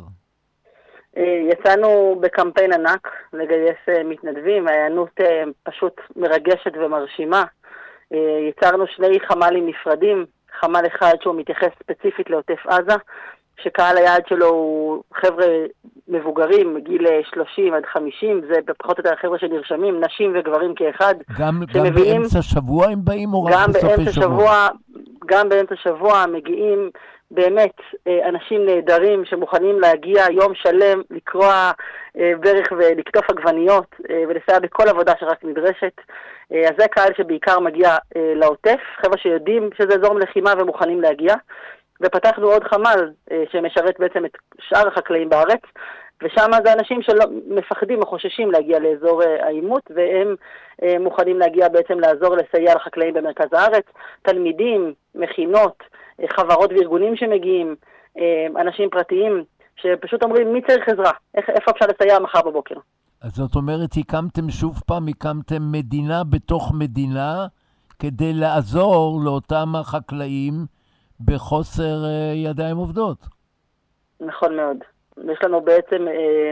יצאנו בקמפיין ענק לגייס מתנדבים, העיינות פשוט מרגשת ומרשימה. יצרנו 2 חמ"לים נפרדים, חמ"ל אחד שהוא מתייחס ספציפית לעוטף עזה, שקהל היעד שלו הוא חבר'ה מבוגרים, מגיל 30 עד 50, זה פחות או יותר חבר'ה שנרשמים, נשים וגברים כאחד. גם באמצע שבוע הם באים או רק בסופי שבוע? גם באמצע שבוע מגיעים באמת אנשים נהדרים שמוכנים להגיע יום שלם, לקרוע ברך ולקטוף עגבניות ולסייע בכל עבודה שרק נדרשת. אז זה קהל שבעיקר מגיע לעוטף, חבר'ה שיודעים שזה אזור מלחימה ומוכנים להגיע. ופתחנו עוד חמ"ל שמשרת בעצם את שאר החקלאים בארץ, ושם זה אנשים שלא מפחדים או חוששים להגיע לאזור העימות, והם מוכנים להגיע בעצם לעזור לסייע לחקלאים במרכז הארץ, תלמידים, מכינות, חברות וארגונים שמגיעים, אנשים פרטיים שפשוט אומרים מי צריך עזרה, איפה אפשר לסייע מחר בבוקר. אז זאת אומרת, הקמתם מדינה בתוך מדינה כדי לעזור לאותם החקלאים בחוסר ידיים עובדות. נכון מאוד. יש לנו בעצם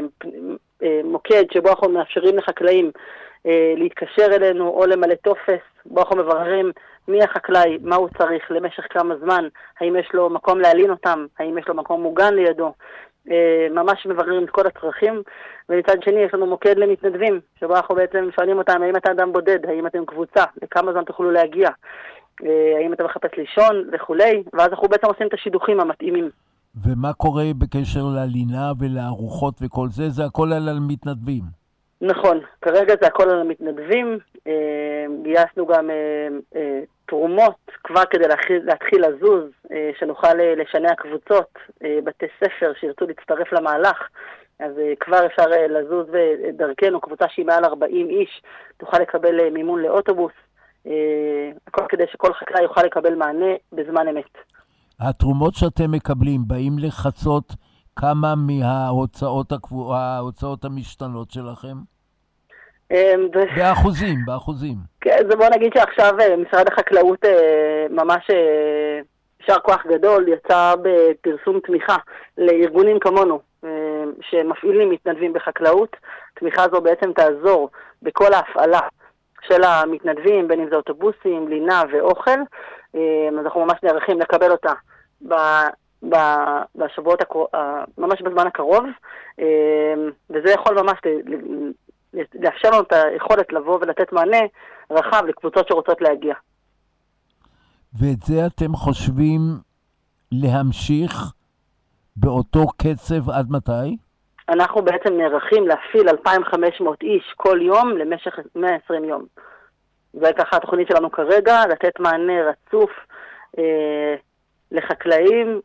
מוקד שבו אנחנו מאפשרים לחקלאים להתקשר אלינו או למלא טופס, בו אנחנו מבררים מי החקלאי, מה הוא צריך, למשך כמה זמן, האם יש לו מקום להלין אותם, האם יש לו מקום מוגן לידו. ממש מבררים את כל הצרכים, ומצד שני יש לנו מוקד למתנדבים, שבו אנחנו בעצם שואלים אותם, האם אתה אדם בודד, האם אתם קבוצה, לכמה זמן תוכלו להגיע, האם אתה מחפש לישון וכולי, ואז אנחנו בעצם עושים את השידוכים המתאימים. ומה קורה בקשר ללינה ולארוחות וכל זה? זה הכל על מתנדבים. נכון, כרגע זה הכל על המתנדבים, גייסנו גם תרומות כבר כדי להתחיל לזוז, שנוכל לשנע קבוצות, בתי ספר שירצו להצטרף למהלך, אז כבר אפשר לזוז ודרכנו, קבוצה שהיא מעל 40 איש, תוכל לקבל מימון לאוטובוס, הכל כדי שכל חקלאי יוכל לקבל מענה בזמן אמת. התרומות שאתם מקבלים באים לחצות כמה מההוצאות המשתנות שלכם? באחוזים. כן, זה בוא נגיד שעכשיו משרד החקלאות ממש שר כוח גדול יצא בפרסום תמיכה לארגונים כמונו שמפעילים מתנדבים בחקלאות. תמיכה זו בעצם תעזור בכל ההפעלה של המתנדבים, בין אם זה אוטובוסים, לינה ואוכל. אז אנחנו ממש נערכים לקבל אותה בשבועות, ממש בזמן הקרוב, וזה יכול ממש לאפשר לנו את היכולת לבוא ולתת מענה רחב לקבוצות שרוצות להגיע. ואת זה אתם חושבים להמשיך באותו קצב עד מתי? אנחנו בעצם נערכים להפעיל 2,500 איש כל יום למשך 120 יום. זה ככה התוכנית שלנו כרגע, לתת מענה רצוף לחקלאים.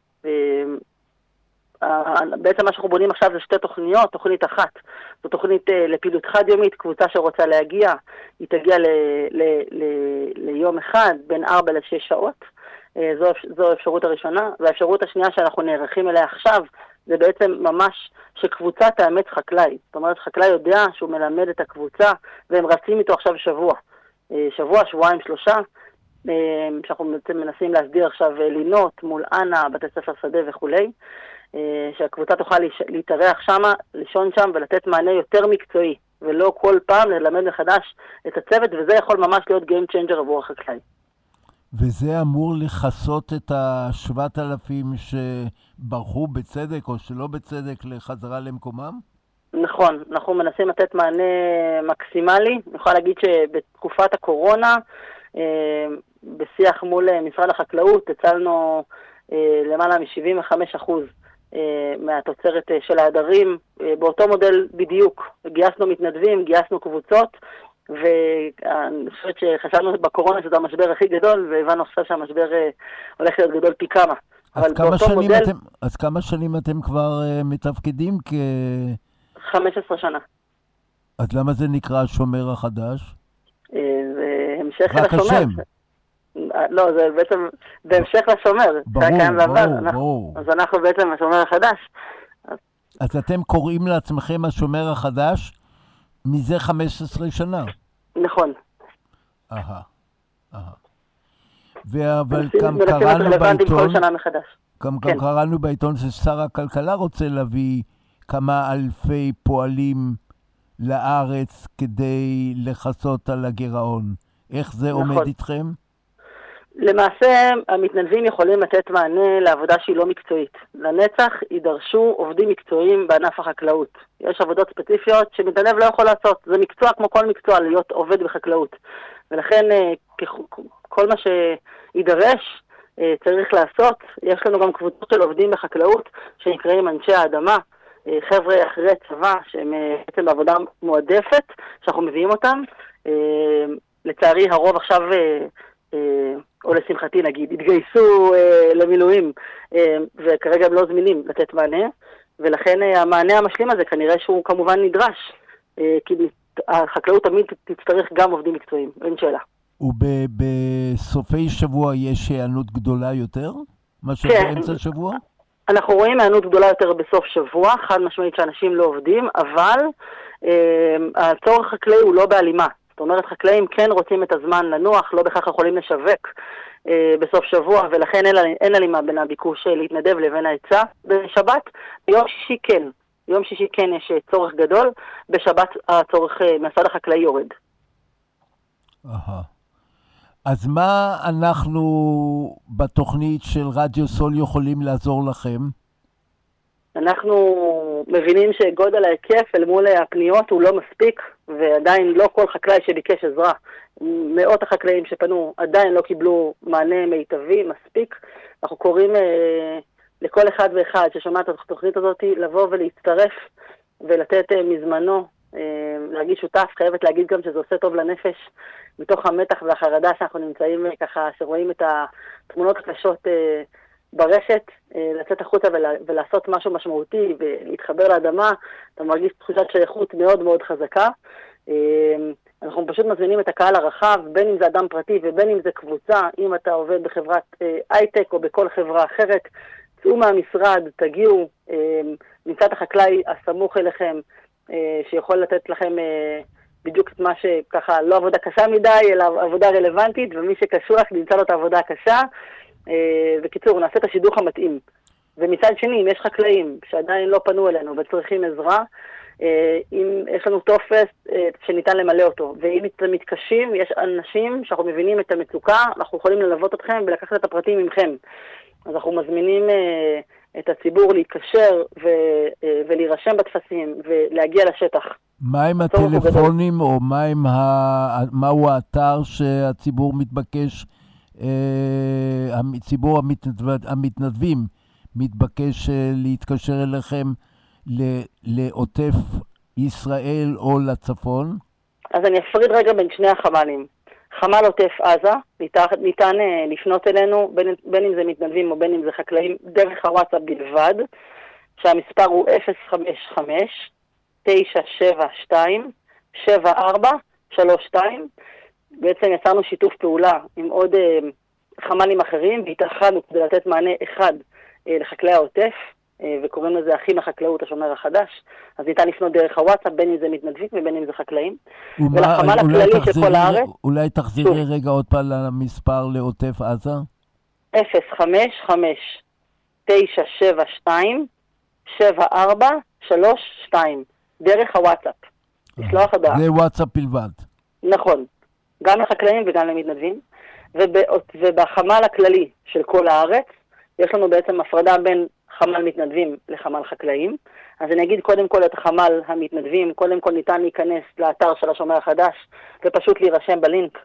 בעצם מה שאנחנו בונים עכשיו זה שתי תוכניות, תוכנית אחת, זו תוכנית לפעילות חד יומית, קבוצה שרוצה להגיע, היא תגיע ליום אחד, בין 4 ל-6 שעות, זו האפשרות הראשונה, והאפשרות השנייה שאנחנו נערכים אליה עכשיו, זה בעצם ממש שקבוצה תאמץ חקלאי, זאת אומרת חקלאי יודע שהוא מלמד את הקבוצה, והם רצים איתו עכשיו שבוע, שבועיים, 3, שאנחנו מנסים להסדיר עכשיו לינות מול אנה, בתי ספר שדה וכולי, שהקבוצה תוכל להתארח שמה, לישון שם ולתת מענה יותר מקצועי, ולא כל פעם ללמד מחדש את הצוות, וזה יכול ממש להיות game changer עבור החקלאי. וזה אמור לחסות את 7,000 שברחו בצדק או שלא בצדק לחזרה למקומם? נכון, אנחנו מנסים לתת מענה מקסימלי. אני יכולה להגיד שבתקופת הקורונה, בשיח מול משרד החקלאות, הצלנו למעלה מ-75% מהתוצרת של העדרים, באותו מודל בדיוק. גייסנו מתנדבים, גייסנו קבוצות, ואני חושבת שחשבנו בקורונה שזה המשבר הכי גדול, והבנו עכשיו שהמשבר הולך להיות גדול פי כמה. אז כמה שנים אתם כבר מתפקדים 15 שנה. אז למה זה נקרא השומר החדש? זה המשך לשומר. לא, זה בעצם בהמשך לשומר. ברור. אז אנחנו בעצם השומר החדש. אז אתם קוראים לעצמכם השומר החדש מזה 15 שנה. נכון. אבל גם קראנו בעיתון ששר הכלכלה רוצה להביא כמה אלפי פועלים לארץ כדי לחסות על הגירעון. איך זה עומד איתכם? למעשה, המתנדבים יכולים לתת מענה לעבודה שהיא לא מקצועית. לנצח יידרשו עובדים מקצועיים בענף החקלאות. יש עבודות ספציפיות שמתנדב לא יכול לעשות. זה מקצוע כמו כל מקצוע, להיות עובד בחקלאות. ולכן, כל מה שידרש צריך לעשות. יש לנו גם קבוצות של עובדים בחקלאות שנקראים אנשי האדמה, חבר'ה אחרי צבא שהם בעצם בעבודה מועדפת, שאנחנו מביאים אותם. לצערי הרוב עכשיו, או לשמחתי נגיד, התגייסו למילואים, וכרגע הם לא זמינים לתת מענה, ולכן המענה המשלים הזה כנראה שהוא כמובן נדרש, כי החקלאות תמיד תצטרך גם עובדים מקצועיים, אין שאלה. ובסופי שבוע יש הענות גדולה יותר? מה שבאמצע שבוע? אנחנו רואים הענות גדולה יותר בסוף שבוע, חד משמעית שאנשים לא עובדים, אבל הצורך חקלאי הוא לא בהלימה. זאת אומרת, חקלאים כן רוצים את הזמן לנוח, לא בכך יכולים לשווק בסוף שבוע, ולכן אין הלימה בין הביקוש להתנדב לבין ההיצע בשבת. ביום שישי כן. ביום שישי כן יש צורך גדול, בשבת הצורך מהצד החקלאי יורד. אז מה אנחנו בתוכנית של רדיו סול יכולים לעזור לכם? אנחנו מבינים שגודל ההיקף אל מול הפניות הוא לא מספיק, ועדיין לא כל חקלאי שביקש עזרה. מאות החקלאים שפנו עדיין לא קיבלו מענה מיטבי מספיק. אנחנו קוראים לכל אחד ואחד ששומע את התוכנית הזאת לבוא ולהצטרף ולתת מזמנו להרגיש שותף, חייבת להגיד גם שזה עושה טוב לנפש, מתוך המתח והחרדה שאנחנו נמצאים ככה, שרואים את התמונות הקשות ברשת, לצאת החוצה ולעשות משהו משמעותי ולהתחבר לאדמה, אתה מרגיש תחושת שייכות מאוד מאוד חזקה. אנחנו פשוט מזמינים את הקהל הרחב, בין אם זה אדם פרטי ובין אם זה קבוצה, אם אתה עובד בחברת הייטק או בכל חברה אחרת, צאו מהמשרד, תגיעו, נמצא את החקלאי הסמוך אליכם, שיכול לתת לכם בדיוק את מה שככה לא עבודה קשה מדי, אלא עבודה רלוונטית, ומי שקשוח נמצא לו את העבודה הקשה. בקיצור, נעשה את השידוך המתאים. ומצד שני, אם יש חקלאים שעדיין לא פנו אלינו וצריכים עזרה, אם יש לנו טופס שניתן למלא אותו, ואם אתם מתקשים, יש אנשים שאנחנו מבינים את המצוקה, אנחנו יכולים ללוות אתכם ולקחת את הפרטים ממכם. אז אנחנו מזמינים את הציבור להתקשר ולהירשם בטפסים ולהגיע לשטח. מה עם הטלפונים או מהו האתר שהציבור מתבקש, ציבור המתנדבים מתבקש להתקשר אליכם לעוטף ישראל או לצפון? אז אני אפריד רגע בין שני החמ"לים. חמ"ל עוטף עזה, ניתן לפנות אלינו, בין אם זה מתנדבים או בין אם זה חקלאים, דרך הוואטסאפ בלבד, שהמספר הוא 055-972-7432. בעצם יצרנו שיתוף פעולה עם עוד חמ"לים אחרים, והתאחדנו כדי לתת מענה אחד לחקלאי העוטף, וקוראים לזה אחים לחקלאות השומר החדש. אז ניתן לפנות דרך הוואטסאפ, בין אם זה מתנדבים ובין אם זה חחקלאים. ולחמ"ל הכללי של כל הארץ. אולי תחזירי רגע עוד פעם למספר לעוטף עזה? 055-972-7432 דרך הוואטסאפ. לשלוח הודעה. זה וואטסאפ בלבד. נכון. גם לחקלאים וגם למתנדבים. ובחמ"ל הכללי של כל הארץ, יש לנו בעצם הפרדה בין חמ"ל מתנדבים לחמ"ל חקלאים. אז אני אגיד קודם כל את החמ"ל המתנדבים, קודם כל ניתן להיכנס לאתר של השומר החדש, ופשוט להירשם בלינק,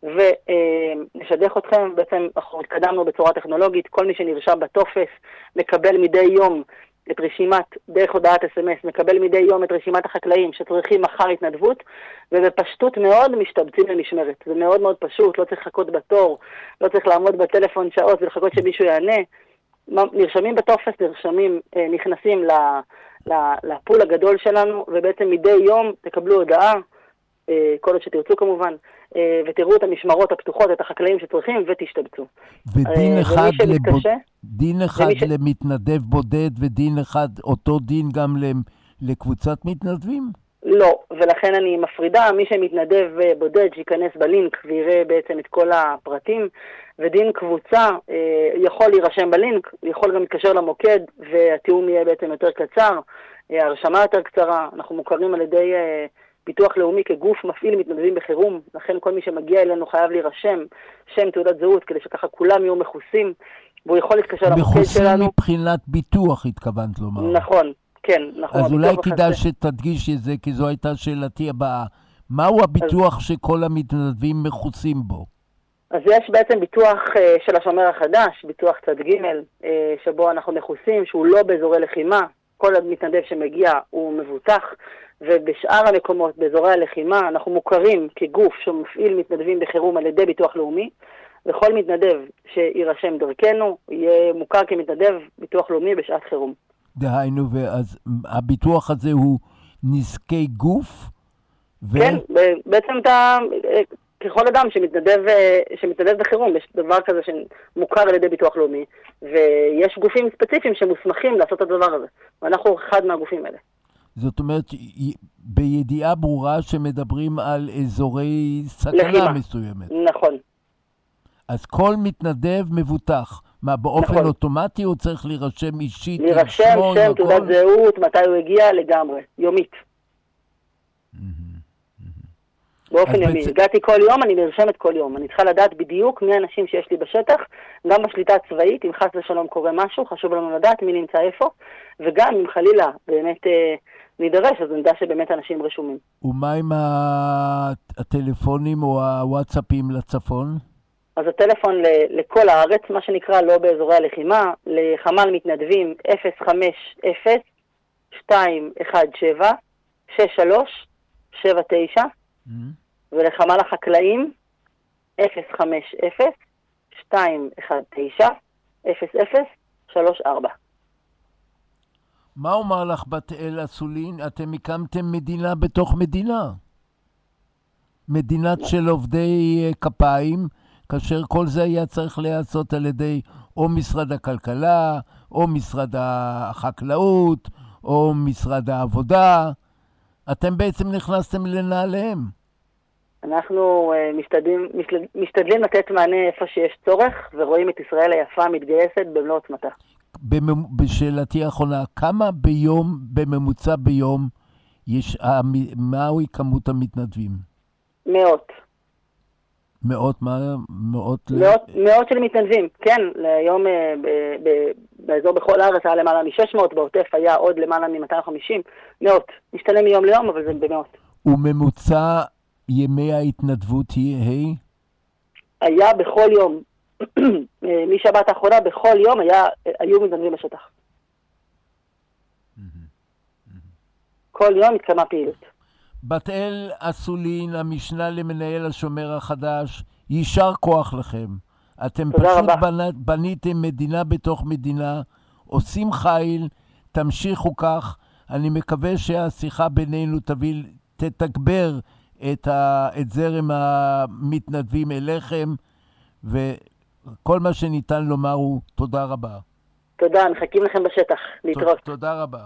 ונשדך אתכם. בעצם אנחנו התקדמנו בצורה טכנולוגית, כל מי שנרשם בטופס מקבל מדי יום את רשימת, דרך הודעת SMS, מקבל מדי יום את רשימת החקלאים שצריכים מחר התנדבות, ובפשטות מאוד משתבצים למשמרת. זה מאוד מאוד פשוט, לא צריך לחכות בתור, לא צריך לעמוד בטלפון שעות ולחכות שמישהו יענה. נרשמים בטופס, נכנסים לפול הגדול שלנו, ובעצם מדי יום תקבלו הודעה, כל עוד שתרצו כמובן, ותראו את המשמרות הפתוחות, את החקלאים שצריכים, ותשתבצו. ודין אחד למתנדב בודד, ודין אחד, אותו דין גם לקבוצת מתנדבים? לא, ולכן אני מפרידה, מי שמתנדב בודד שיכנס בלינק ויראה בעצם את כל הפרטים, ודין קבוצה יכול להירשם בלינק, יכול גם להתקשר למוקד, והתיאום יהיה בעצם יותר קצר, הרשמה יותר קצרה. אנחנו מוכרים על ידי ביטוח לאומי כגוף מפעיל מתנדבים בחירום, לכן כל מי שמגיע אלינו חייב להירשם שם, תעודת זהות, כדי שככה כולם יהיו מכוסים, והוא יכול להתקשר למוקד שלנו. מכוסים מבחינת ביטוח, התכוונת לומר. נכון, כן. נכון, אז אולי כדאי שתדגיש את זה, כי זו הייתה שאלתי הבאה. מהו הביטוח שכל המתנדבים מכוסים בו? אז יש בעצם ביטוח של השומר החדש, ביטוח צד ג', שבו אנחנו מכוסים, שהוא לא באזורי לחימה. כל המתנדב שמגיע הוא מבוטח, ובשאר המקומות, באזורי הלחימה, אנחנו מוכרים כגוף שמפעיל מתנדבים בחירום על ידי ביטוח לאומי, וכל מתנדב שירשם דרכנו יהיה מוכר כמתנדב ביטוח לאומי בשעת חירום. דהיינו, ואז הביטוח הזה הוא נזקי גוף? כן, בעצם אתה, ככל אדם שמתנדב בחירום, יש דבר כזה שמוכר על ידי ביטוח לאומי, ויש גופים ספציפיים שמוסמכים לעשות את הדבר הזה, ואנחנו אחד מהגופים האלה. זאת אומרת, בידיעה ברורה שמדברים על אזורי סכנה מסוימת. נכון. אז כל מתנדב מבוטח. מה, באופן נכון. אוטומטי הוא צריך להירשם אישית? להירשם, שם, תעודת זהות, מתי הוא הגיע לגמרי, יומית. באופן יומי. הגעתי כל יום, אני נרשמת כל יום. אני צריכה לדעת בדיוק מי האנשים שיש לי בשטח, גם בשליטה הצבאית, אם חס ושלום קורה משהו, חשוב לנו לדעת מי נמצא איפה, וגם אם חלילה באמת נידרש, אז נדע שבאמת אנשים רשומים. ומה עם הטלפונים או הוואטסאפים לצפון? אז הטלפון לכל הארץ, מה שנקרא לא באזורי הלחימה, לחמ"ל מתנדבים 050-217-63 79, ולחמ"ל החקלאים 050-219-0034. מה אומר לך בת-אל אסולין? אתם הקמתם מדינה בתוך מדינה. מדינת של עובדי כפיים, כאשר כל זה היה צריך להיעשות על ידי או משרד הכלכלה, או משרד החקלאות, או משרד העבודה. אתם בעצם נכנסתם לנעליהם. אנחנו משתדלים לתת מענה איפה שיש צורך, ורואים את ישראל היפה מתגייסת במלוא עוצמתה. בשאלתי האחרונה, כמה ביום, בממוצע ביום, מהו כמות המתנדבים? מאות. מאות מה? מאות של מתנדבים, כן. היום באזור בכל הארץ היה למעלה מ-600, בעוטף היה עוד למעלה מ-250. מאות. משתלם מיום ליום, אבל זה במאות. וממוצע ימי ההתנדבות היא? היה בכל יום. משבת האחרונה בכל יום היו מתנדבים בשטח. כל יום התקיימה פעילות. בת-אל אסולין, המשנה למנהל השומר החדש, יישר כוח לכם. אתם פשוט בניתם מדינה בתוך מדינה, עושים חיל, תמשיכו כך. אני מקווה שהשיחה בינינו תתגבר את זרם המתנדבים אליכם, וכל מה שניתן לומר הוא תודה רבה. תודה, מחכים לכם בשטח. להתראות. תודה רבה.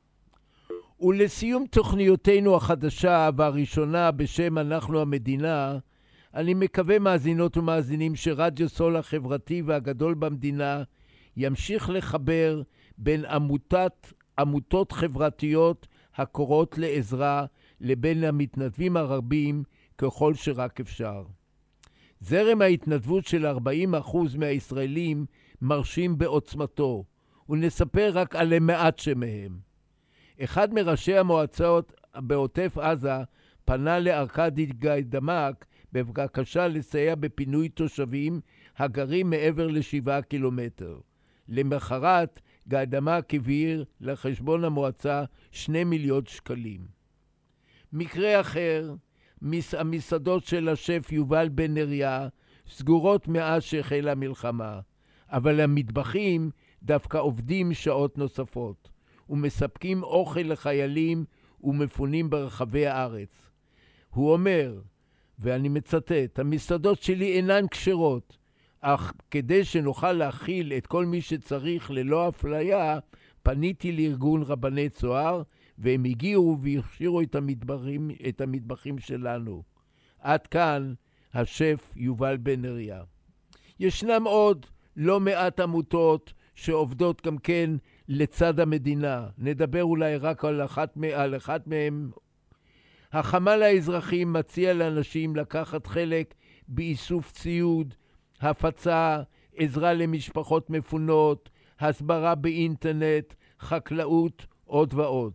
ולסיום תוכניותינו החדשה והראשונה בשם אנחנו המדינה, אני מקווה מאזינות ומאזינים שרדיו סול החברתי והגדול במדינה ימשיך לחבר בין עמותות חברתיות הקוראות לעזרה לבין המתנדבים הרבים ככל שרק אפשר. זרם ההתנדבות של 40% מהישראלים מרשים בעוצמתו, ונספר רק על מעט שמהם. אחד מראשי המועצות בעוטף עזה פנה לארקדי גיידמק בבקשה לסייע בפינוי תושבים הגרים מעבר ל7 קילומטר. למחרת גיידמק הבהיר לחשבון המועצה 2 מיליון שקלים. מקרה אחר, המסעדות של השף יובל בן נריה סגורות מאז שהחלה המלחמה, אבל המטבחים דווקא עובדים שעות נוספות ומספקים אוכל לחיילים ומפונים ברחבי הארץ. הוא אומר, ואני מצטט, המסעדות שלי אינן כשרות, אך כדי שנוכל להכיל את כל מי שצריך ללא אפליה, פניתי לארגון רבני צוהר, והם הגיעו והכשירו את המטבחים שלנו. עד כאן השף יובל בן נריה. ישנם עוד לא מעט עמותות שעובדות גם כן לצד המדינה. נדבר אולי רק על אחת מהם. החמ"ל האזרחי מציע לאנשים לקחת חלק באיסוף ציוד, הפצה, עזרה למשפחות מפונות, הסברה באינטרנט, חקלאות, עוד ועוד.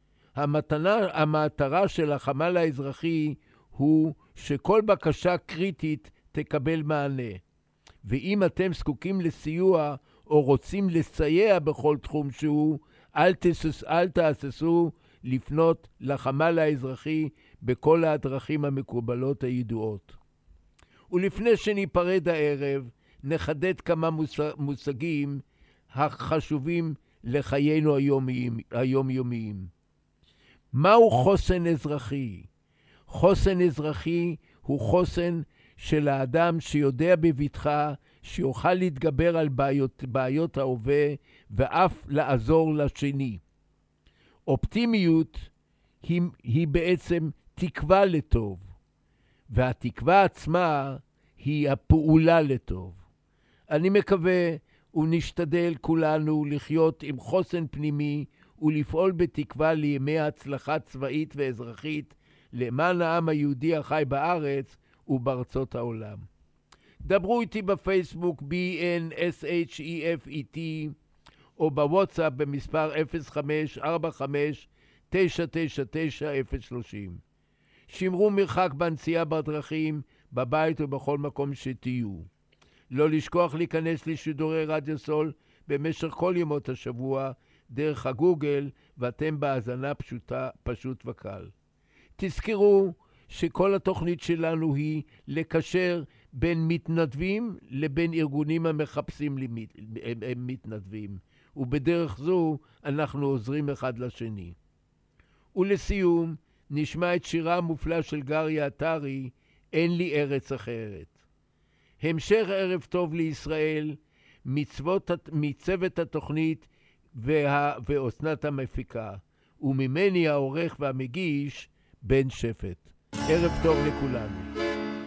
המטרה של החמ"ל האזרחי הוא שכל בקשה קריטית תקבל מענה. ואם אתם זקוקים לסיוע או רוצים לסייע בכל תחום שהוא, אל תהססו לפנות לחמ"ל האזרחי בכל הדרכים המקובלות הידועות. ולפני שניפרד הערב, נחדד כמה מושגים החשובים לחיינו היומיומיים. מהו חוסן אזרחי? חוסן אזרחי הוא חוסן של האדם שיודע בבטחה שיוכל להתגבר על בעיות ההווה ואף לעזור לשני. אופטימיות היא בעצם תקווה לטוב, והתקווה עצמה היא הפעולה לטוב. אני מקווה ונשתדל כולנו לחיות עם חוסן פנימי ולפעול בתקווה לימי הצלחה צבאית ואזרחית למען העם היהודי החי בארץ ובארצות העולם. דברו איתי בפייסבוק BNSHEFET או בוואטסאפ במספר 0545-999-030. שמרו מרחק בנסיעה בדרכים, בבית ובכל מקום שתהיו. לא לשכוח להיכנס לשידורי רדיו סול במשך כל ימות השבוע דרך הגוגל, ואתם בהאזנה פשוט וקל. תזכרו שכל התוכנית שלנו היא לקשר בין מתנדבים לבין ארגונים המחפשים מתנדבים, ובדרך זו אנחנו עוזרים אחד לשני. ולסיום, נשמע את שירה המופלא של גריה עטרי, אין לי ארץ אחרת. המשך ערב טוב לישראל, מצוות התוכנית ואוסנת המפיקה, וממני העורך והמגיש בן שפט. ערב טוב לכולנו.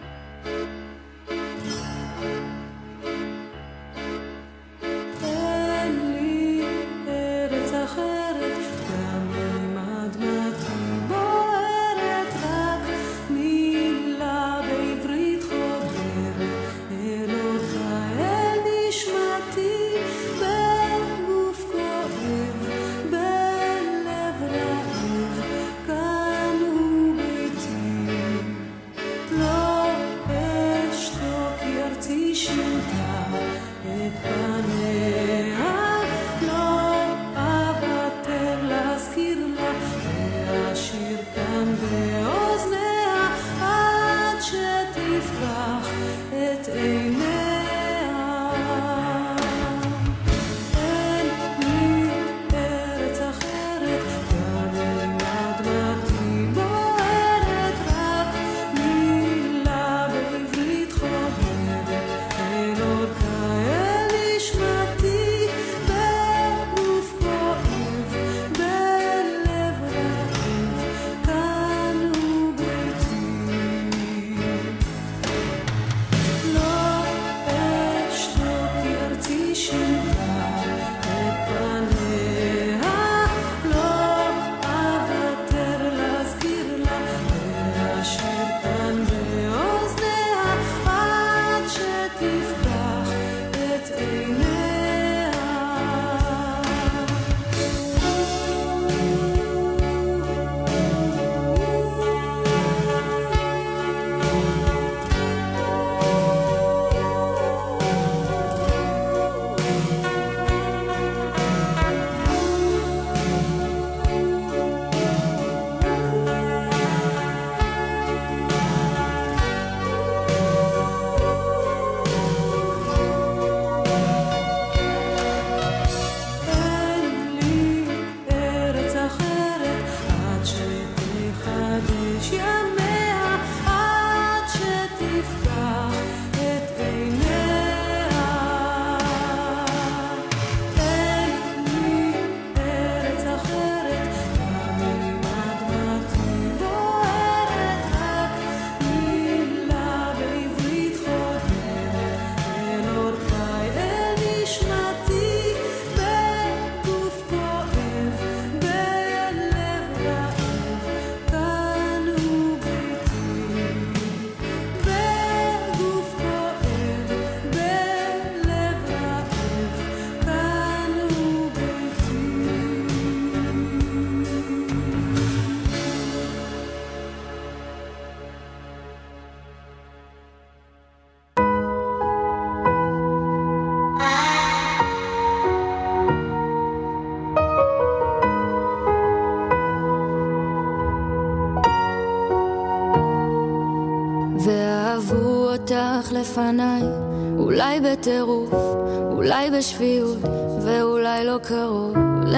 לפניי, אולי בטירוף, אולי בשפיות, ואולי לא קרוב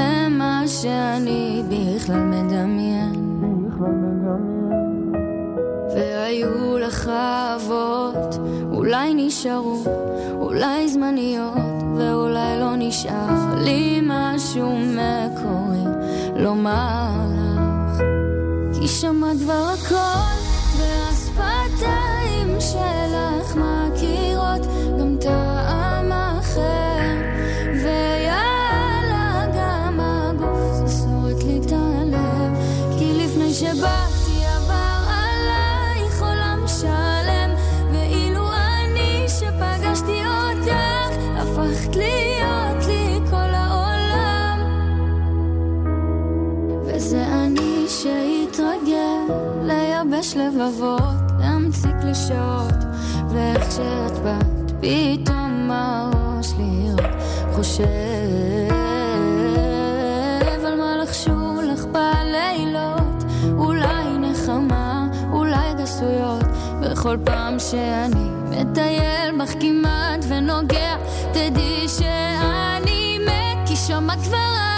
למה שאני בכלל מדמיין. והיו לך אהבות, אולי נשארו, אולי זמניות, ואולי לא נשאר לי משהו מקורי לומר לך, כי שמעת כבר הכל והשפתיים שלך מכירות גם טעם אחר, ויאללה גם הגוף זה שורט לי את הלב, כי לפני שבאתי עבר עלייך עולם שלם, ואילו אני שפגשתי אותך הפכת להיות לי כל העולם, וזה אני שהתרגל לייבש לבבות, להמציא קלישות, ואיך שאת באת פתאום הראש לי רק חושב על מה לחשו לך בלילות, אולי נחמה בכל פעם שאני מטייל בך כמעט ונוגע, תדעי שאני מת, כי שמה כבר